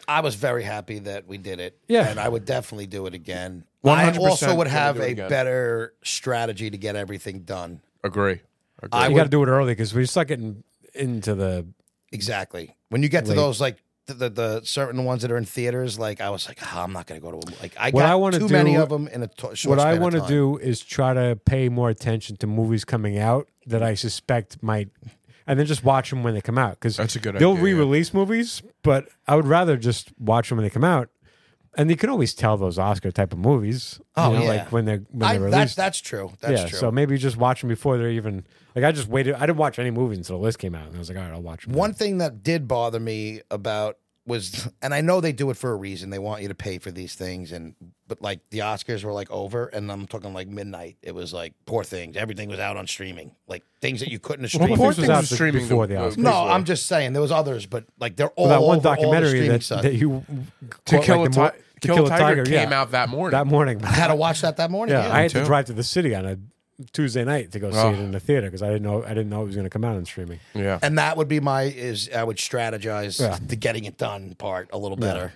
C: I was very happy that we did it.
D: Yeah.
C: And I would definitely do it again.
B: one
C: I
B: hundred percent
C: also would
B: gonna
C: have
B: do it
C: a
B: again.
C: better strategy to get everything done.
B: Agree. Agree.
C: I
D: You
C: would-
D: got to do it early because we start getting into the.
C: Exactly. When you get to
D: Late.
C: those, like, the, the, the certain ones that are in theaters, like, I was like, oh, I'm not going to go to them. Like, I
D: What
C: got
D: I wanna
C: too
D: do-
C: many of them in a t- short
D: What I
C: want to
D: do is try to pay more attention to movies coming out that I suspect might, and then just watch them when they come out because
B: That's a good
D: they'll
B: idea, yeah.
D: re-release movies, but I would rather just watch them when they come out. And you can always tell those Oscar type of movies.
C: Oh,
D: you know,
C: yeah.
D: like when they're when
C: I,
D: they're
C: that,
D: released.
C: that's true. That's
D: yeah,
C: true.
D: so maybe just watch them before they're even. Like I just waited. I didn't watch any movies until the list came out, and I was like, all right, I'll watch them.
C: One thing that did bother me about was, and I know they do it for a reason. They want you to pay for these things, and but like the Oscars were like over, and I'm talking like midnight. It was like Poor Things. Everything was out on streaming, like things that you couldn't have
B: Well,
C: streamed.
B: Poor
D: Things was
B: Things
D: out
B: was
D: the-
B: streaming
D: before
B: the-
D: the
B: the-
D: Oscars.
C: no,
B: before.
C: I'm just saying there was others, but like they're all
D: Well, that one
C: over all the
D: documentary
C: streaming
D: that,
C: sites.
D: that you
B: To
D: caught,
B: Kill,
D: like,
B: a,
D: the mo-
B: ti- Kill a Tiger, came
D: yeah,
B: out that morning.
D: that morning.
C: I had to watch that that morning.
D: Yeah,
C: Yeah,
D: I had
B: too.
D: to drive to the city on a Tuesday night to go see
B: Oh.
D: it in the theater because I didn't know I didn't know it was going to come out on streaming.
B: yeah.
C: and that would be my is I would strategize
D: Yeah.
C: the getting it done part a little better.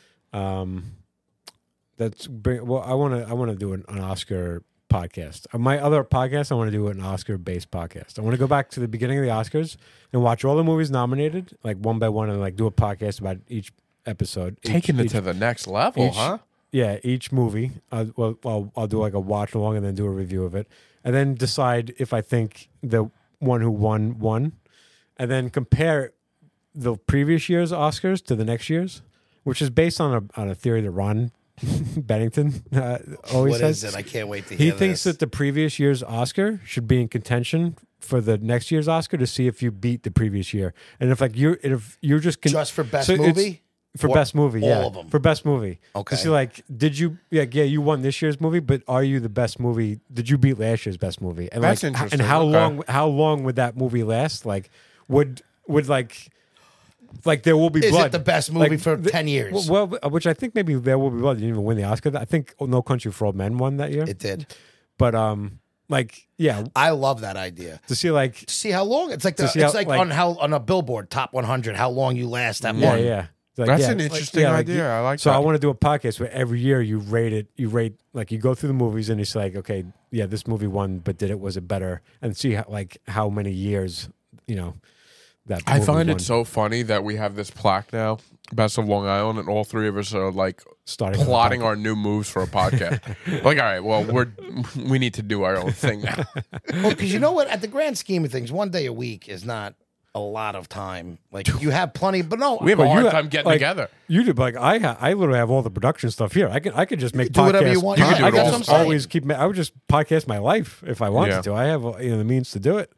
D: Um, that's bring, well. I want to I want to do an, an Oscar podcast. Uh, My other podcast, I want to do an Oscar based podcast. I want to go back to the beginning of the Oscars and watch all the movies nominated, like one by one, and like do a podcast about each episode. each-
B: Taking it
D: each-
B: to the next level,
D: each-
B: huh?
D: Yeah, each movie. Uh, well, I'll, I'll do like a watch along and then do a review of it, and then decide if I think the one who won won, and then compare the previous year's Oscars to the next year's, which is based on a on a theory that Ron Bennington uh, always
C: What
D: says.
C: is it? I can't wait to
D: He
C: hear
D: thinks
C: this.
D: that the previous year's Oscar should be in contention for the next year's Oscar to see if you beat the previous year, and if like you're if you're just con-
C: Just for best
D: so it's-
C: movie?
D: for
C: Or
D: best movie,
C: all
D: yeah,
C: of 'em?
D: for best movie.
C: Okay.
D: To see like, did you? Yeah, yeah, you won this year's movie, but are you the best movie? Did you beat last year's best movie? And
B: That's
D: like, h-
B: interesting.
D: And how
B: Okay.
D: long? How long would that movie last? Like, would would like, like there will be
C: Is it
D: blood.
C: the best movie
D: Like,
C: for
D: the-
C: ten years?
D: Well, well, which I think maybe There Will Be Blood didn't even win the Oscar. I think No Country for Old Men won that year.
C: It did.
D: But um, like, yeah,
C: I love that idea.
D: to see like,
C: To see how long it's like. The,
D: To see
C: it's
D: how-
C: like,
D: like-
C: on how on a Billboard Top one hundred. How long you last that
D: yeah,
C: one?
D: yeah. Like,
B: That's
D: yeah,
B: an
D: like-
B: interesting
D: yeah, like
B: idea.
D: you-
B: I like
D: So
B: that.
D: I want to do a podcast where every year you rate it. You rate like you go through the movies and it's like, okay, yeah, this movie won, but did it was it better? And see how like how many years, you know, that
B: I
D: movie
B: find
D: won.
B: it so funny that we have this plaque now, Best of Long Island, and all three of us are like
D: Starting on the
B: plotting
D: podcast.
B: our new moves for a podcast. Like, all right, well, we're we need to do our own thing now.
C: Well, because you know what? At the grand scheme of things, one day a week is not a lot of time. Like you have plenty, but no,
B: We have a
D: But you
B: hard
D: ha-
B: time getting
D: like,
B: together.
D: You do, but like I, ha- I literally have all the production stuff here. I can, I could just make
C: do whatever
D: podcasts.
C: you want.
B: You can do
D: I
B: it
D: could
B: all.
D: just
B: That's what I'm
D: always keep. ma- I would just podcast my life if I wanted
B: Yeah.
D: to. I have uh, you know the means to do it.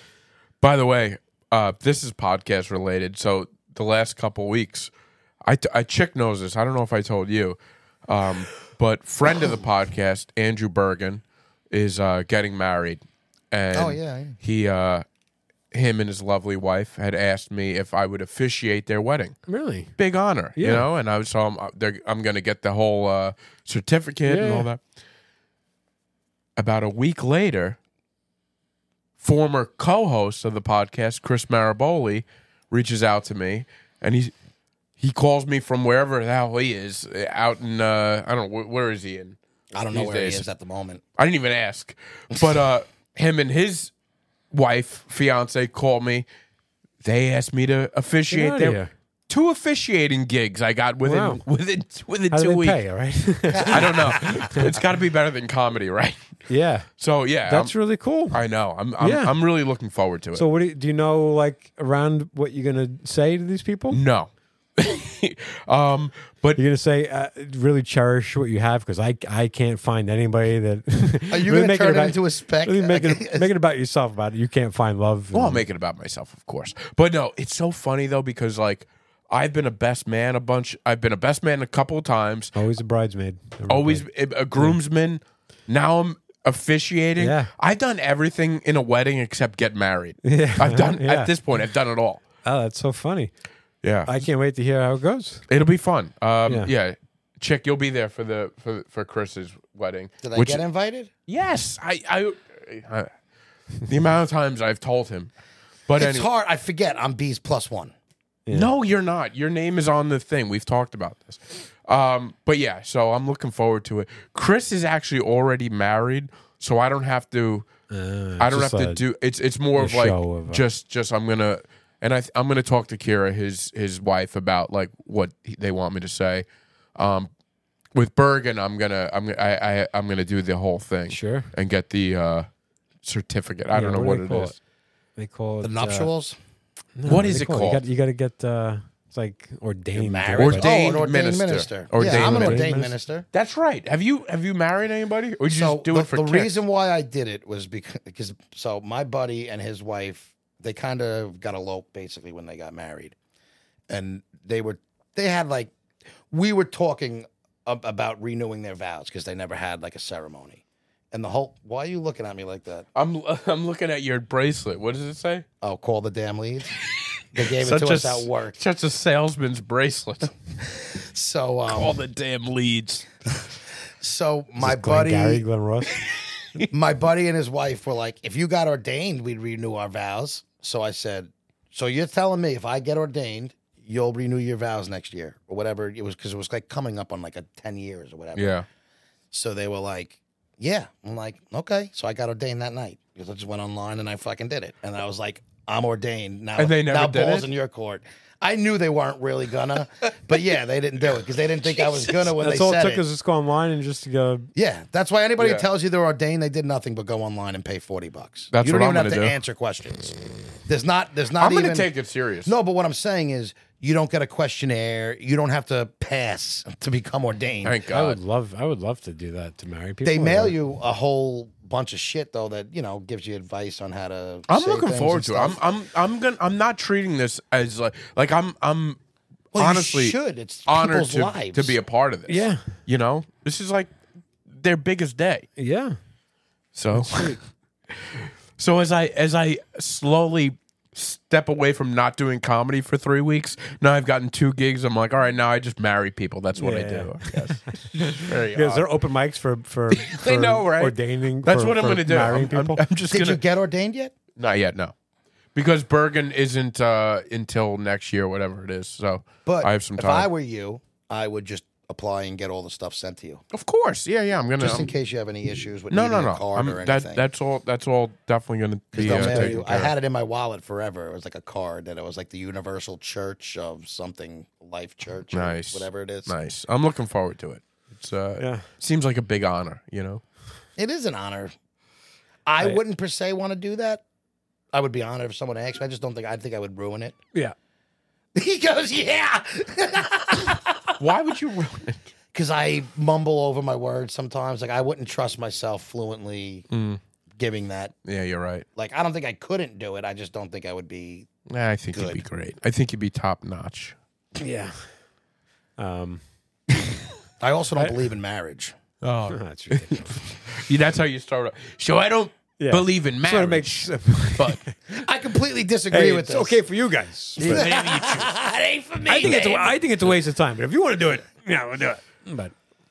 B: By the way, uh, this is podcast related. So the last couple weeks, I, t- I chick knows this. I don't know if I told you, um, but friend of the podcast, Andrew Bergen, is uh, getting married, and
C: Oh, yeah, yeah.
B: he, uh, him and his lovely wife had asked me if I would officiate their wedding.
D: Really?
B: Big honor, you
D: Yeah.
B: know. And I was so I'm, they're- I'm going to get the whole uh, certificate and
D: Yeah.
B: all that. About a week later, former co-host of the podcast, Chris Maraboli, reaches out to me, and he he calls me from wherever the hell he is, out in uh, I don't know wh- where is he in.
C: I don't know
B: these
C: where
B: days.
C: he is at the moment.
B: I didn't even ask, but uh, him and his wife, fiance, called me. They asked me to
D: Get
B: officiate
D: outta
B: their
D: here.
B: two officiating gigs. I got within
D: Wow.
B: within within
D: How do
B: two
D: they
B: weeks.
D: pay? All right.
B: I don't know. It's got to be better than comedy, right?
D: yeah,
B: So yeah,
D: that's
B: I'm-
D: really cool.
B: I know. I'm I'm,
D: Yeah.
B: I'm really looking forward to it.
D: So, what do you, do you know, like, around what you're gonna say to these people?
B: no, um, but
D: You're gonna say, uh, really cherish what you have because I, I can't find anybody that.
C: Are you
D: really
C: going to
D: make
C: turn it
D: about,
C: into a spec?
D: Really make it make it about yourself. About it. You can't find love.
B: well, I'll
D: and-
B: make it about myself, of course. But no, it's so funny though because like I've been a best man a bunch. I've been a best man a couple of times.
D: always a bridesmaid. Never a
B: Always
D: bride.
B: a, a groomsman. Now I'm officiating.
D: Yeah.
B: I've done everything in a wedding except get married.
D: Yeah.
B: I've done
D: Yeah.
B: at this point. I've done it all.
D: Oh, that's so funny.
B: Yeah,
D: I can't wait to hear how it goes.
B: it'll be fun. Um,
D: Yeah.
B: yeah. Chick, you'll be there for the for for Chris's wedding.
C: Did I
B: which-
C: get invited?
B: Yes, I, I, I the amount of times I've told him, but
C: It's
B: anyway,
C: hard. I forget. I'm B's plus one.
D: Yeah.
B: No, you're not. Your name is on the thing. We've talked about this. Um, but yeah, so I'm looking forward to it. Chris is actually already married, so I don't have to.
D: Uh,
B: I don't have
D: just
B: to
D: a-
B: do. It's it's more
D: a
B: of like
D: show of, uh,
B: just just I'm gonna and I I'm gonna talk to Kira, his his wife, about like what he, they want me to say. Um, with Bergen, I'm gonna I'm gonna I, I I'm gonna do the whole thing.
D: Sure.
B: And get the uh, certificate. I don't
D: Yeah,
B: know
D: what
B: what,
D: do they
B: it
D: call
B: is.
D: it? They call it
C: The
D: uh,
C: nuptials.
D: no,
B: What
D: do
B: is
D: they
B: it
D: call
B: called?
D: You got you got to get. Uh, it's like ordained.
C: Married?
D: but-
B: Ordained
C: oh, an ordained
B: minister.
C: minister.
B: Ordained
C: yeah, I'm an
B: minister.
C: ordained minister.
B: That's right. Have you have you married anybody, or did you
C: So
B: just do
C: the,
B: it for
C: the
B: kicks?
C: reason why I did it was because, because so my buddy and his wife, they kind of got eloped basically when they got married, and they were they had like we were talking ab- about renewing their vows because they never had like a ceremony, and the whole. Why are you looking at me like that?
B: I'm I'm looking at your bracelet. What does it say?
C: Oh, call the damn leads. They gave it
B: Such
C: to
B: a
C: us at work.
B: Such a salesman's bracelet.
C: So um,
B: All the damn leads.
C: so my
D: Glenn
C: buddy.
D: Gary, Glenn Ross.
C: my buddy and his wife were like, if you got ordained, we'd renew our vows. So I said, so you're telling me if I get ordained, you'll renew your vows next year or whatever it was, because it was like coming up on like a ten years or whatever.
B: Yeah.
C: So they were like, yeah. I'm like, okay. So I got ordained that night because I just went online and I fucking did it. And I was like, I'm ordained now.
B: And they never
C: now
B: did
C: balls
B: it?
C: in your court. I knew they weren't really gonna, but yeah, they didn't do it because they didn't think I was gonna when
D: That's
C: they
D: all it
C: said
D: took
C: it.
D: is just go online and just to go.
C: Yeah, that's why anybody
B: Yeah.
C: who tells you they're ordained, they did nothing but go online and pay forty bucks.
B: That's
C: you don't
B: what
C: even
B: I'm
C: have to
B: gonna do.
C: answer questions. There's not. There's not
B: I'm
C: even.
B: going to take it serious.
C: No, but what I'm saying is, you don't get a questionnaire. You don't have to pass to become ordained.
B: Thank
D: I would
B: God.
D: love. I would love to do that to marry people.
C: They mail
D: Uh,
C: you a whole bunch of shit though that you know gives you advice on how to.
B: I'm
C: say
B: looking
C: things
B: forward
C: and
B: to it. I'm
C: stuff.
B: I'm I'm going to I'm not treating this as like like I'm I'm
C: Well, you
B: honestly
C: should. It's
B: honored
C: people's
B: to,
C: lives.
B: to be a part of this.
D: Yeah.
B: You know? This is like their biggest day.
D: Yeah.
B: So So as I as I slowly step away from not doing comedy for three weeks, now I've gotten two gigs. I'm like, all right, now I just marry people. That's what I
D: Yeah.
B: do. I guess. Very
D: Because
B: odd.
D: they're open mics for for, for
B: They know, right?
D: ordaining.
B: That's
D: for-
B: what I'm
D: for
B: going to do.
D: Marrying
B: I'm, I'm-
D: people.
B: I'm just
C: Did
B: going
C: you
B: to
C: get ordained yet?
B: not yet, no, because Bergen isn't uh, until next year, whatever it is. So
C: But
B: I have some
C: if
B: time.
C: I were you, I would just apply and get all the stuff sent to you,
B: of course, yeah, yeah. I'm gonna
C: just in
B: I'm-
C: case you have any issues with
B: No,
C: needing
B: no, no.
C: a card
B: I'm,
C: or anything.
B: that that's all. That's all definitely going to be
C: They'll
B: uh,
C: mail
B: taken
C: you. I
B: care of.
C: had it in my wallet forever. It was like a card that it was like the Universal Church of something, Life Church, or
B: Nice,
C: whatever it is.
B: Nice. I'm looking forward to it. It's uh,
D: Yeah.
B: seems like a big honor. You know.
C: It is an honor. I wouldn't per se want to do that. I would be honored if someone asked me. I just don't think I think I would ruin it.
D: Yeah.
C: He goes, yeah,
B: Why would you ruin it?
C: because I mumble over my words sometimes. Like I wouldn't trust myself fluently
B: Mm.
C: giving that.
B: Yeah, you're right.
C: Like I don't think I couldn't do it. I just don't think I would be.
B: Nah, I think you'd be
C: Good.
B: great. I think you'd be top notch.
D: Yeah. Um.
C: I also don't believe in marriage.
B: Oh,
D: That's ridiculous.
B: yeah, that's how you start. Up. So I don't
D: Yeah.
B: believe in
D: Just wanna
B: marriage,
D: make-
B: but
C: I completely disagree
D: Hey,
C: with
D: it's
C: this.
D: okay for you guys. but
C: it ain't for me.
D: I think it's a,
C: babe.
D: I think it's a waste of time. But if you want to do it, yeah, we'll do it. But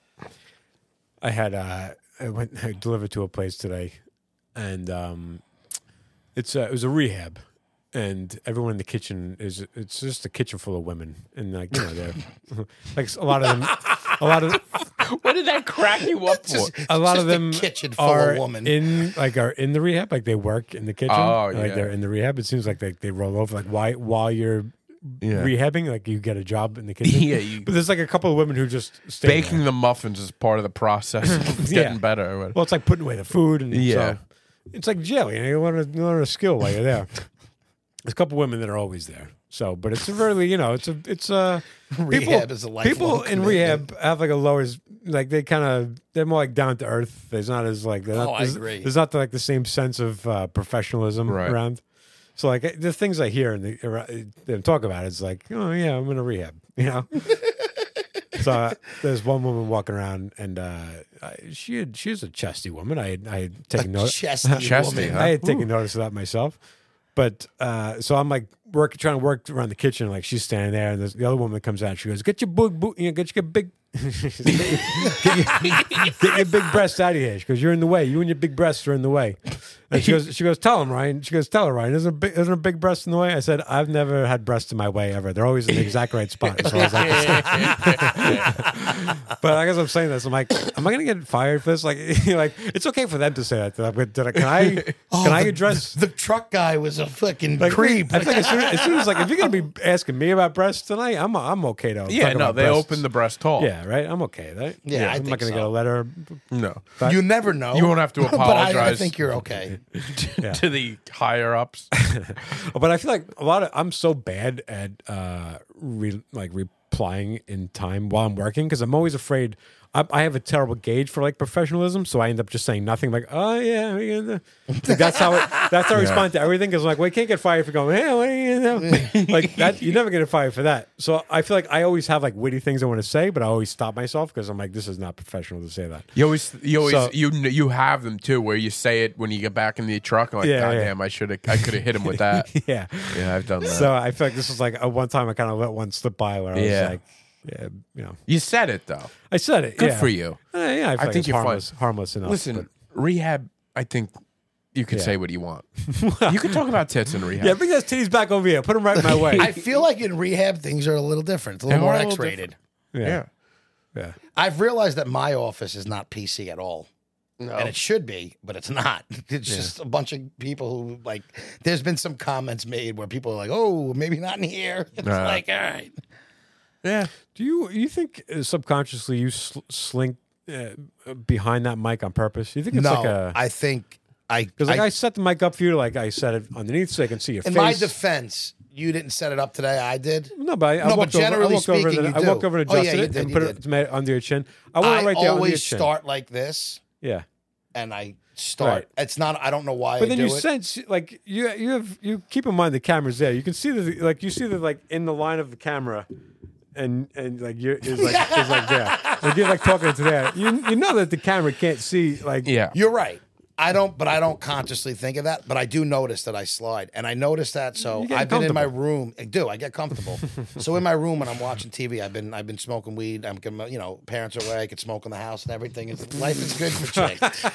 D: I had uh, I went I delivered to a place today, and um, it's uh, it was a rehab, and everyone in the kitchen is it's just a kitchen full of women, and like you know they're like a lot of them, a lot of
B: what did that crack you up for?
D: a lot
C: just
D: of
C: a
D: them
C: kitchen full
D: are
C: of women.
D: in like are in the rehab, like they work in the kitchen.
B: Oh,
D: like
B: yeah.
D: they're in the rehab. It seems like they they roll over like why while you're
B: Yeah.
D: rehabbing, like you get a job in the kitchen.
B: Yeah, you-
D: but there's like a couple of women who just stay
B: Baking
D: there.
B: the muffins is part of the process of
D: Yeah.
B: getting better. or what-
D: Well, it's like putting away the food, and
B: Yeah.
D: so it's like jail. You know, you learn a, you learn a skill while you're there. There's a couple women that are always there. So, but it's a really, you know, it's a, it's a
C: Rehab is a lifelong
D: people in
C: commitment.
D: rehab have like a lower, like they kind of, they're more like down to earth. There's not as like, they're not,
C: Oh, I
D: there's,
C: agree.
D: there's not like the same sense of uh, professionalism
B: Right.
D: around. So like the things I hear and the, around- them talk about, it's like, oh yeah, I'm in a rehab, you know. So uh, there's one woman walking around, and uh, I, she had, she was a chesty woman. I had, I had taken notice.
C: Chesty,
B: Chesty,
C: woman.
B: huh?
D: I had taken notice of that myself. But uh, so I'm like work trying to work around the kitchen. Like she's standing there, and there's, the other woman comes out. She goes, "Get your big, bo- you know, get your big, get, your, get your big breasts out of here." She goes, "You're in the way. You and your big breasts are in the way." And she goes, "She goes, tell him, Ryan." She goes, "Tell her, Ryan. Isn't a big, isn't a big breast in the way?" I said, "I've never had breasts in my way ever. They're always in the exact right spot." As far as I can see. But I guess I'm saying this. I'm like, am I going to get fired for this? Like, like it's okay for them to say that. Did I, can I? Can
C: Oh,
D: I
C: the-
D: address?
C: The truck guy was a fucking
D: Like,
C: creep.
D: I think as soon, as soon as like if you're gonna be asking me about breasts tonight, I'm I'm okay though.
B: Yeah,
D: talking
B: no,
D: about
B: they
D: breasts.
B: open the breast hole.
D: Yeah, right. I'm okay. Right?
C: Yeah, I
D: I'm
C: think
D: not gonna
C: so.
D: get a letter.
B: No.
D: But-
C: You never know.
B: You won't have to
C: But I, I
B: apologize.
C: think you're okay.
B: to the higher ups.
D: But I feel like a lot of I'm so bad at uh re, like replying in time while I'm working because I'm always afraid. I, I have a terrible gauge for like professionalism, so I end up just saying nothing. Like, oh yeah, we gonna-" like, that's how it, that's how I respond to everything. Because like, well, you can't get fired for going, hey, what are you gonna do? Like that, you never get fired for that. So I feel like I always have like witty things I want to say, but I always stop myself because I'm like, this is not professional to say that.
B: You always, you always,
D: So-
B: you you have them too, where you say it when you get back in the truck. I'm like,
D: Yeah,
B: God
D: yeah.
B: damn, I should have, I could have hit him with that.
D: Yeah.
B: Yeah, I've done that.
D: So I feel like this is like a one time I kind of let one slip by where I was
B: Yeah.
D: like, yeah, you know,
B: you said it though.
D: I said it.
B: Good
D: yeah.
B: for you.
D: Uh, yeah, I, feel
B: I
D: like
B: think
D: it's
B: you're fine.
D: harmless, harmless enough.
B: Listen, rehab. I think you can
D: Yeah.
B: say what you want. You can talk about tits in rehab.
D: but- yeah, bring those titties back over here. Put them right my way.
C: I feel like in rehab things are a little different. It's a little
B: They
C: more
B: are a little
C: X-rated.
D: yeah.
B: yeah.
D: yeah.
C: I've realized that my office is not P C at all.
B: No.
C: And it should be, but it's not. It's just a bunch of people who like. There's been some comments made where people are like, "Oh, maybe not in here." It's
B: Uh.
C: like, all right.
B: yeah.
D: Do you you think uh, subconsciously you sl- slink uh, behind that mic on purpose? You think it's
C: No,
D: like a
C: I think I.
D: because like I,
C: I-
D: set the mic up for you, like I set it underneath so I can see your
C: in
D: face.
C: my defense, you didn't set it up today. I did.
D: no, but I, I
C: No, but
D: walked over. I
C: generally
D: walked over.
C: speaking,
D: and
C: you
D: I walked
C: do.
D: over and
C: Oh, yeah,
D: adjusted
C: you
D: it
C: did,
D: and
C: you
D: put
C: did.
D: it made it under your chin. I want
C: I
D: it right there under your
C: always
D: chin.
C: start like this,
D: Yeah.
C: and I start.
D: Right.
C: It's not. I don't know why.
D: But
C: I
D: then
C: do
D: you
C: it.
D: sense like you you have you keep in mind the camera's there. You can see the like you see the like in the line of the camera, and and like you're is like is like there. Like you're like talking to there. You you know that the camera can't see like
B: Yeah.
C: You're right. I don't, but I don't consciously think of that. But I do notice that I slide, and I notice that. So
D: You get
C: I've been in my
D: comfortable.
C: room. I do. I get comfortable. So in my room when I'm watching T V, I've been I've been smoking weed. I'm you know parents are away. I can smoke in the house and everything. It's, life is good for chicks.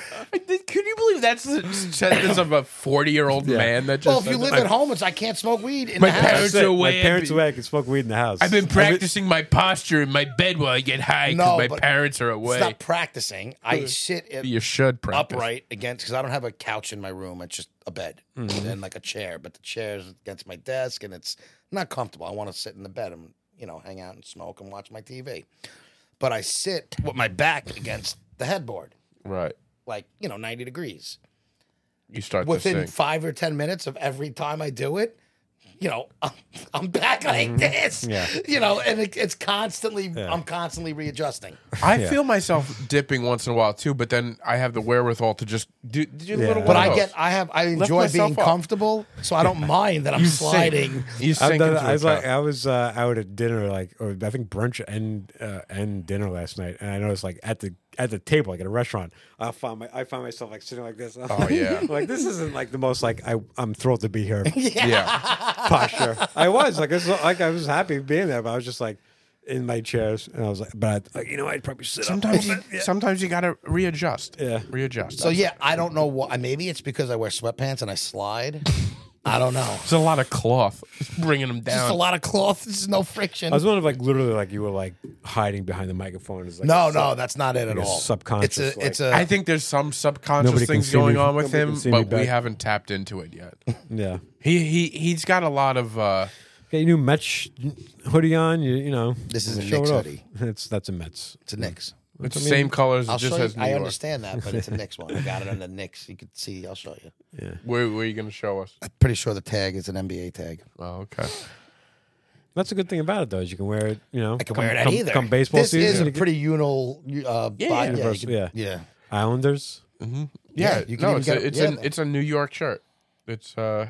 B: Can you believe that's the sentence of a forty-year-old man that just?
C: Well, if you
B: said
C: live
B: that?
C: at home, it's I can't smoke weed in
B: My
C: the house.
B: parents
D: That's it.
B: are
D: My
B: away.
D: parents away. I can smoke weed in the house.
B: I've been
D: Every-
B: practicing my posture in my bed while I get high because
C: No,
B: my
C: but
B: parents are away.
C: It's not practicing. I sit it
B: You should practice.
C: upright against because I don't have a couch in my room. It's just a bed
B: Mm-hmm.
C: and like a chair. But the chair's against my desk and it's not comfortable. I want to sit in the bed and you know hang out and smoke and watch my T V. But I sit with my back against the headboard,
B: Right.
C: like you know ninety degrees.
B: You start
C: Within
B: to sing.
C: five or ten minutes of every time I do it, you know, I'm, I'm back like this.
D: Mm-hmm. Yeah.
C: You know, and it, it's constantly, I'm constantly readjusting.
B: I
D: Yeah.
B: feel myself dipping once in a while too, but then I have the wherewithal to just do, do a
D: Yeah.
B: little.
C: But
B: one
C: I
B: of
C: get,
B: those.
C: I have, I
B: Lift
C: enjoy
B: myself
C: being
B: up.
C: comfortable, so I don't mind that I'm
B: You
C: sliding.
B: Sink. You
D: I've
B: sink
D: done,
B: into
D: I was
B: a
D: like,
B: cup.
D: I was uh, out at dinner, like, or I think brunch and uh, and dinner last night, and I noticed like at the at the table, like at a restaurant, I found my I found myself like sitting like this.
B: Oh, yeah.
D: like this isn't like the most like I I'm thrilled to be here
B: yeah.
D: posture. I was like, this, like I was happy being there, but I was just like in my chairs, and I was like, but I, like, you know, I'd probably sit
B: Sometimes
D: up.
B: you, sometimes you gotta readjust.
D: Yeah.
B: Readjust.
C: So yeah, I don't know what. Maybe it's because I wear sweatpants and I slide. I don't know.
B: It's a lot of cloth, It's bringing them down.
C: Just a lot of cloth. There's no friction.
D: I was wondering if like literally like you were like hiding behind the microphone. It's like
C: no,
D: a
C: no,
D: sub-
C: that's not it at
D: like a
C: all.
D: subconscious,
C: It's a.
D: like-
C: It's a.
B: I think there's some subconscious
D: Nobody can
B: things
D: see me-
B: going on with
D: nobody
B: him,
D: can see me
B: but we
D: back.
B: haven't tapped into it yet.
D: yeah.
B: He he he's got a lot of. uh
D: Got your new Mets hoodie on. You you know
C: This is a
D: show
C: Knicks
D: it off.
C: hoodie.
D: It's that's a Mets.
C: it's a Knicks.
B: It's
D: I
B: the
D: mean,
B: same colors.
C: I'll
B: It just
C: show you.
B: has New
C: I
B: York.
C: understand that, but it's a Knicks one. I got it on the Knicks. You could see. I'll show you.
B: Where, where are you going to show us?
C: I'm pretty sure the tag is an N B A tag.
B: Oh, okay.
D: That's a good thing about it, though, is you can wear it. You know,
C: I can
D: come,
C: wear it
D: come,
C: either.
D: come baseball
C: this
D: season.
C: is a
D: you can-
C: pretty unal. Uh,
B: Yeah,
C: yeah,
B: yeah.
C: yeah,
D: Universal,
C: you
D: yeah.
C: can- yeah.
D: Islanders.
B: Yeah,
C: Yeah, you can
B: no,
C: even
B: it's
C: get
B: a,
C: it-
B: it's
C: yeah,
B: a
C: man.
B: it's a New York shirt. It's uh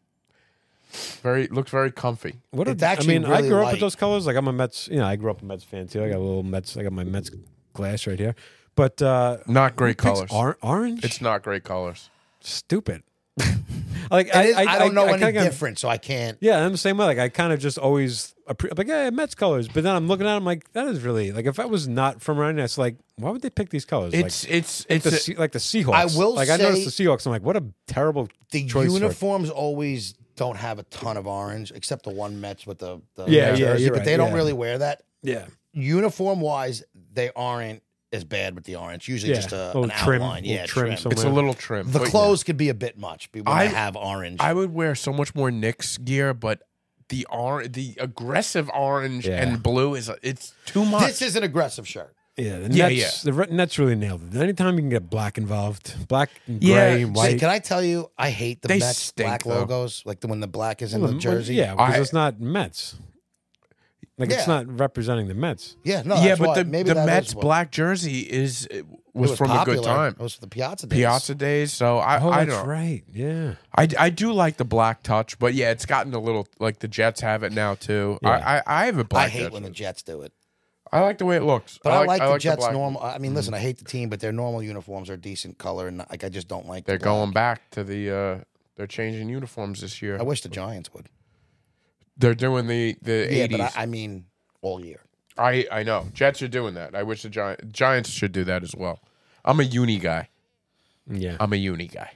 B: very looks very comfy.
D: What
C: It's
D: are,
C: actually
D: I mean,
C: really
D: I grew up
C: light.
D: with those colors. Like I'm a Mets. You know, I grew up a Mets fan too. I got a little Mets. I got my Mets glass right here. But uh
B: Not great
D: picks
B: colors.
D: or- orange.
B: It's not great colors.
D: stupid. like
C: It
D: I,
C: is-
D: I,
C: I don't know
D: I,
C: any
D: kinda-
C: different, so I can't.
D: Yeah, I'm the same way. Like I kind of just always appre- I'm like, yeah, Mets colors. But then I'm looking at them like that is really like if I was not from around there, it's like why would they pick these colors?
B: It's
D: like,
B: it's
D: like
B: it's
D: the
B: a-
D: Se- like the Seahawks.
C: I will
D: like I noticed
C: say-
D: the Seahawks. I'm like, what a terrible
C: The
D: choice. for-
C: uniforms always don't have a ton of orange, except the one Mets with the, the
D: Yeah,
C: jersey,
D: yeah, you're
C: but
D: right,
C: they don't
D: yeah.
C: really wear that.
D: Yeah,
C: Uniform wise, they aren't as bad with the orange. Usually
D: yeah.
C: just a,
D: little
C: an
D: trim,
C: outline.
D: little
C: Yeah,
D: trim.
C: trim.
D: somewhere.
B: it's a little trim.
C: The
B: but-
C: clothes could be a bit much when
B: I-
C: they have orange.
B: I would wear so much more Knicks gear, but the or the aggressive orange
D: Yeah.
B: and blue is it's too much.
C: this is an aggressive shirt.
D: Yeah, the
B: Yeah,
D: Nets, The Re- Nets really nailed it. Anytime you can get black involved, black and
B: Yeah,
D: gray and
C: See,
D: white.
C: can I tell you, I hate the
B: They
C: Mets
B: stink,
C: black
B: though.
C: logos, like the when the black is in
D: Well,
C: the jersey.
D: Yeah, because
B: I-
D: it's not Mets. Like it's
C: Yeah.
D: not representing the Mets.
C: yeah, no,
B: yeah,
C: that's
B: but
C: why.
B: the
C: maybe
B: the
C: that
B: Mets
C: is what-
B: black jersey is it
C: it
B: was, from
C: popular.
B: a good time.
C: It was for the Piazza days.
B: Piazza days, so I
D: Oh,
B: I
D: that's
B: don't.
D: right. Yeah.
B: I, I do like the black touch, but yeah, it's gotten a little like the Jets have it now too.
D: Yeah.
B: I, I I have a black.
C: I hate
B: Jets
C: when the
B: jersey.
C: Jets do it.
B: I like the way it looks,
C: But I like, the
B: like
C: Jets'
B: black-
C: normal. I mean, listen, I hate the team, but their normal uniforms are decent color, and like I just don't like.
B: They're
C: the black.
B: going back to the. uh They're changing uniforms this year.
C: I wish the Giants would.
B: They're doing the the
C: Yeah,
B: eighties.
C: but I, I mean, all year.
B: I, I know Jets are doing that. I wish the Giants Giants should do that as well. I'm a uni guy.
D: Yeah.
B: I'm a uni guy.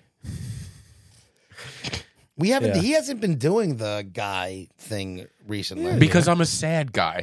C: We haven't.
D: Yeah.
C: He hasn't been doing the guy thing recently.
B: Because I'm a sad guy.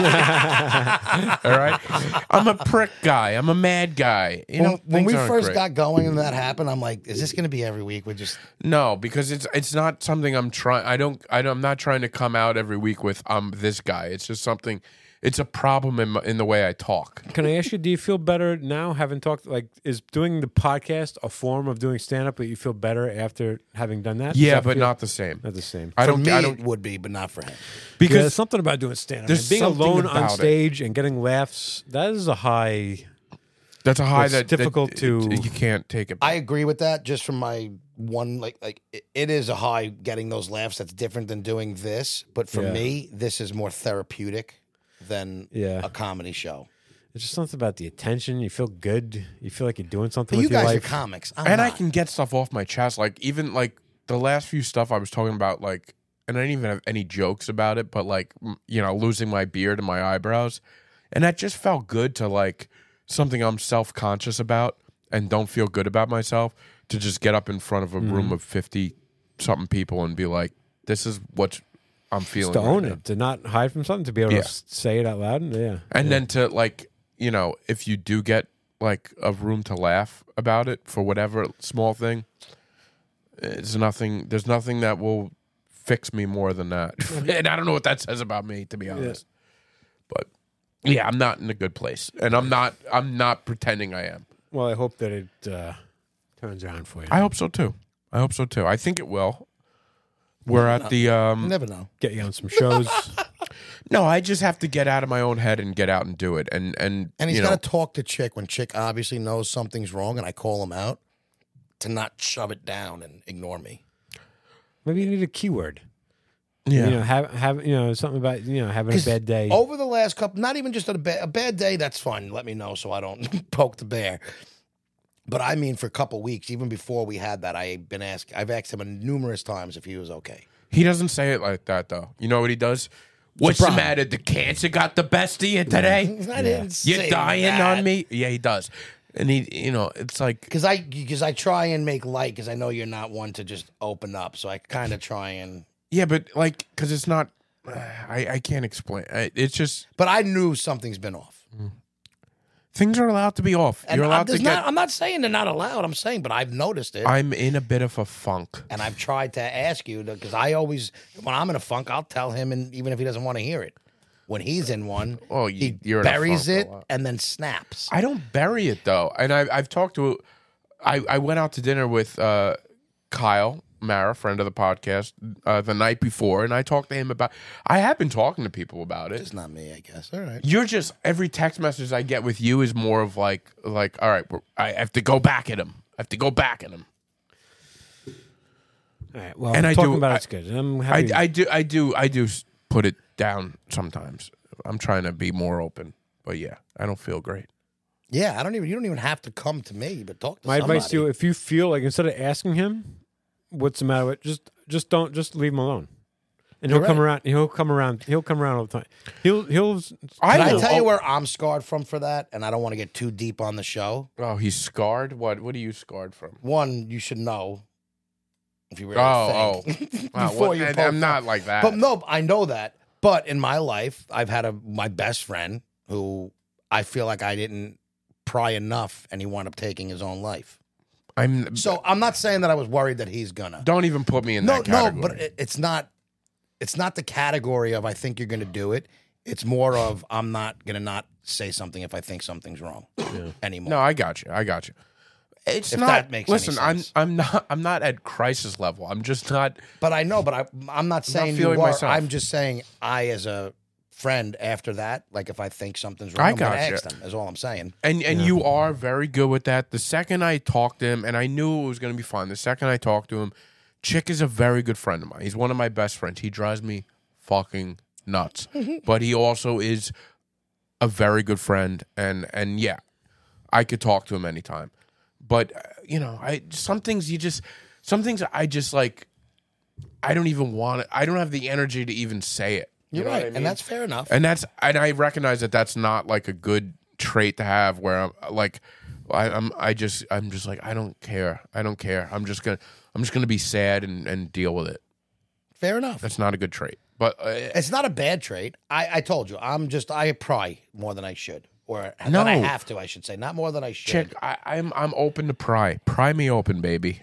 B: All right? I'm a prick guy. I'm a mad guy. You know,
C: when, when we
B: things aren't
C: first
B: great.
C: got going and that happened, I'm like, is this going to be every week? We just
B: No, because it's it's not something I'm trying I don't I don't, I'm not trying to come out every week with I'm this guy. It's just something it's a problem in my, in the way I talk.
D: Can I ask you, do you feel better now having talked? Like, is doing the podcast a form of doing stand up, but you feel better after having done that? Does
B: Yeah,
D: that
B: but
D: feel-
B: not the same.
D: Not the same.
B: I
C: for
B: don't
C: me
B: I
C: it
B: don't
C: would be, but not for him.
D: Yeah,
B: because
D: there's something about doing stand up.
B: there's
D: Being
B: something
D: alone on
B: about it.
D: stage and getting laughs, that is a high.
B: that's a high
D: it's
B: that
D: difficult
B: that,
D: to-
B: it- you can't take it.
C: I agree with that. Just from my one, like, like it, it is a high getting those laughs. That's different than doing this. But for
D: Yeah.
C: me, this is more therapeutic than
D: Yeah.
C: a comedy show.
D: It's just something about the attention. You feel good. You feel like you're doing something
C: But you
D: with your
C: guys
D: life.
C: are comics, I'm
B: and I
C: not.
B: can get stuff off my chest. Like even like the last few stuff I was talking about, like, and I didn't even have any jokes about it, but like m- you know, losing my beard and my eyebrows, and that just felt good to like something I'm self conscious about and don't feel good about myself to just get up in front of a room of fifty something people and be like, this is what I'm feeling.
D: to
B: right
D: own
B: now.
D: it, to not hide from something, to be able
B: Yeah.
D: to s- say it out loud. And yeah,
B: And then to like, you know, if you do get like a room to laugh about it for whatever small thing, it's nothing. There's nothing that will fix me more than that. And I don't know what that says about me, to be honest. But yeah, I'm not in a good place, and I'm not. I'm not pretending I am.
D: well, I hope that it uh, turns around for you.
B: I hope so too. I hope so too. I think it will. We're at the. um
C: You never know.
D: Get you on some shows.
B: No, I just have to get out of my own head and get out and do it. And and
C: And he's
B: you know,
C: got to talk to Chick when Chick obviously knows something's wrong, and I call him out to not shove it down and ignore me.
D: Maybe you need a keyword.
B: yeah.
D: You know, have have you know something about you know having a
C: 'Cause
D: bad day.
C: Over the last couple, not even just a bad, a bad day, that's fine. Let me know so I don't poke the bear. But I mean, for a couple weeks, even before we had that, I've been asked. I've asked him numerous times if he was okay.
B: He doesn't say it like that, though. You know what he does? What's the
C: problem.
B: matter? The cancer got the best of you today?
C: I didn't say
B: You're dying
C: that.
B: on me? Yeah, he does. And he, you know, it's like,
C: Because I because I try and make light because I know you're not one to just open up. So I kind of try and.
B: yeah, but like, because it's not, I, I can't explain. I- It's just,
C: But I knew something's been off.
B: things are allowed to be off.
C: And
B: You're
C: I'm,
B: allowed to
C: there's
B: get,
C: not, I'm not saying they're not allowed. I'm saying, but I've noticed it.
B: I'm in a bit of a funk.
C: And I've tried to ask you because I always, when I'm in a funk, I'll tell him, and even if he doesn't want to hear it, when he's in one,
B: Oh,
C: he
B: you- you're in a
C: buries
B: funk a
C: it
B: lot.
C: and then snaps.
B: I don't bury it though, and I, I've talked to. I, I went out to dinner with uh, Kyle Mara, friend of the podcast, uh, the night before, and I talked to him about. I have been talking to people about it.
C: It's not me, I guess. All right.
B: You're just every text message I get with you is more of like like all right, we're, I have to go back at him. I have to go back at him.
D: All right. Well,
B: And I
D: talking
B: do-
D: about
B: I-
D: it's good. I'm
B: I,
D: happy.
B: I do I do I do s- put it down sometimes. I'm trying to be more open, but yeah, I don't feel great.
C: Yeah, I don't even. You don't even have to come to me, but talk to
D: My
C: somebody.
D: advice to you: if you feel like instead of asking him, what's the matter with just just don't just leave him alone, and he'll
C: You're
D: come
C: right.
D: around. He'll come around. He'll come around all the time. He'll he'll.
B: I
C: Can I
B: will-
C: tell you
B: oh,
C: where I'm scarred from for that? And I don't want to get too deep on the show.
B: Oh, he's scarred. What? What are you scarred from?
C: One, you should know if you really
B: Oh,
C: think.
B: Wow,
C: before
B: what-
C: you
B: I-
C: poke
B: I'm not like that.
C: But no, I know that. But in my life, I've had a my best friend who I feel like I didn't pry enough, and he wound up taking his own life.
B: I'm.
C: So I'm not saying that I was worried that he's gonna.
B: Don't even put me in
C: No,
B: that
C: no,
B: category.
C: but it, it's not. It's not the category of I think you're gonna do it. It's more of I'm not gonna not say something if I think something's wrong anymore.
B: No, I got you. I got you. It's
C: If
B: not.
C: that makes any
B: listen, I'm.
C: sense.
B: I'm not. I'm not at crisis level. I'm just not.
C: But I know. But I, I'm not saying you
B: feeling
C: are.
B: myself.
C: I'm just saying I, as a friend, after that, like if I think something's wrong,
B: I
C: I'm gonna
B: gotcha.
C: ask them. Is all I'm saying.
B: And and you are very good with that. The second I talked to him, and I knew it was going to be fine. The second I talked to him, Chick is a very good friend of mine. He's one of my best friends. He drives me fucking nuts, but he also is a very good friend. And and yeah, I could talk to him anytime. But uh, you know, I some things you just some things I just like. I don't even want it. I don't have the energy to even say it. You
C: You're
B: know
C: right,
B: what I mean?
C: and that's fair enough.
B: And that's and I recognize that that's not like a good trait to have. Where I'm like, I, I'm I just I'm just like I don't care. I don't care. I'm just gonna I'm just gonna be sad and, and deal with it.
C: fair enough.
B: That's not a good trait. But uh,
C: It's not a bad trait. I, I told you, I'm just I pry more than I should, or
B: No.
C: than I have to. I should say, not more than I should.
B: Chick, I, I'm I'm open to pry. Pry me open, baby.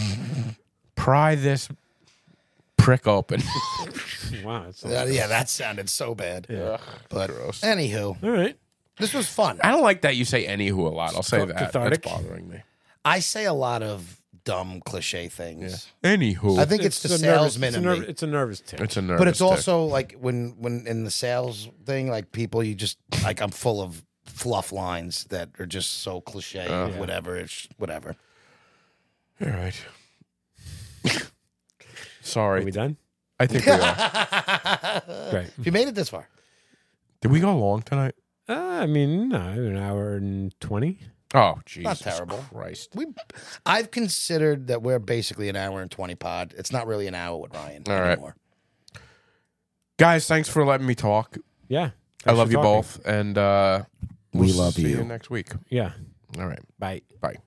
B: Pry this prick open.
D: Wow. That's
C: Uh, yeah, that sounded so bad.
B: Ugh,
C: But
B: gross.
C: anywho,
D: all right.
C: this was fun.
B: I don't like that you say anywho a lot. I'll say that.
D: Cathartic.
B: That's bothering me.
C: I say a lot of dumb cliche things.
B: Anywho,
C: I think it's, the
D: a nervous-
C: salesman
D: it's a,
C: in
D: nerv-
C: me.
D: it's a nervous tick.
B: it's a nervous.
C: But it's
B: tick.
C: also like when when in the sales thing, like people, you just like I'm full of fluff lines that are just so cliche.
B: Uh.
C: Whatever, it's whatever.
B: all right. Sorry,
D: Are we done?
B: I think we are.
D: Great.
C: If you made it this far,
B: Did we go long tonight?
D: Uh, I mean, no, an hour and twenty.
B: Oh, Jesus
C: terrible.
B: Christ.
C: we I've considered that we're basically an hour and twenty pod. It's not really an hour with Ryan
B: All right.
C: anymore.
B: Guys, thanks for letting me talk.
D: Yeah.
B: I
D: Thanks
B: love
D: for
B: you
D: talking.
B: both. And uh,
C: We
B: we'll
C: love
B: see
C: you.
B: you next week.
D: Yeah.
B: All right.
D: Bye.
B: Bye.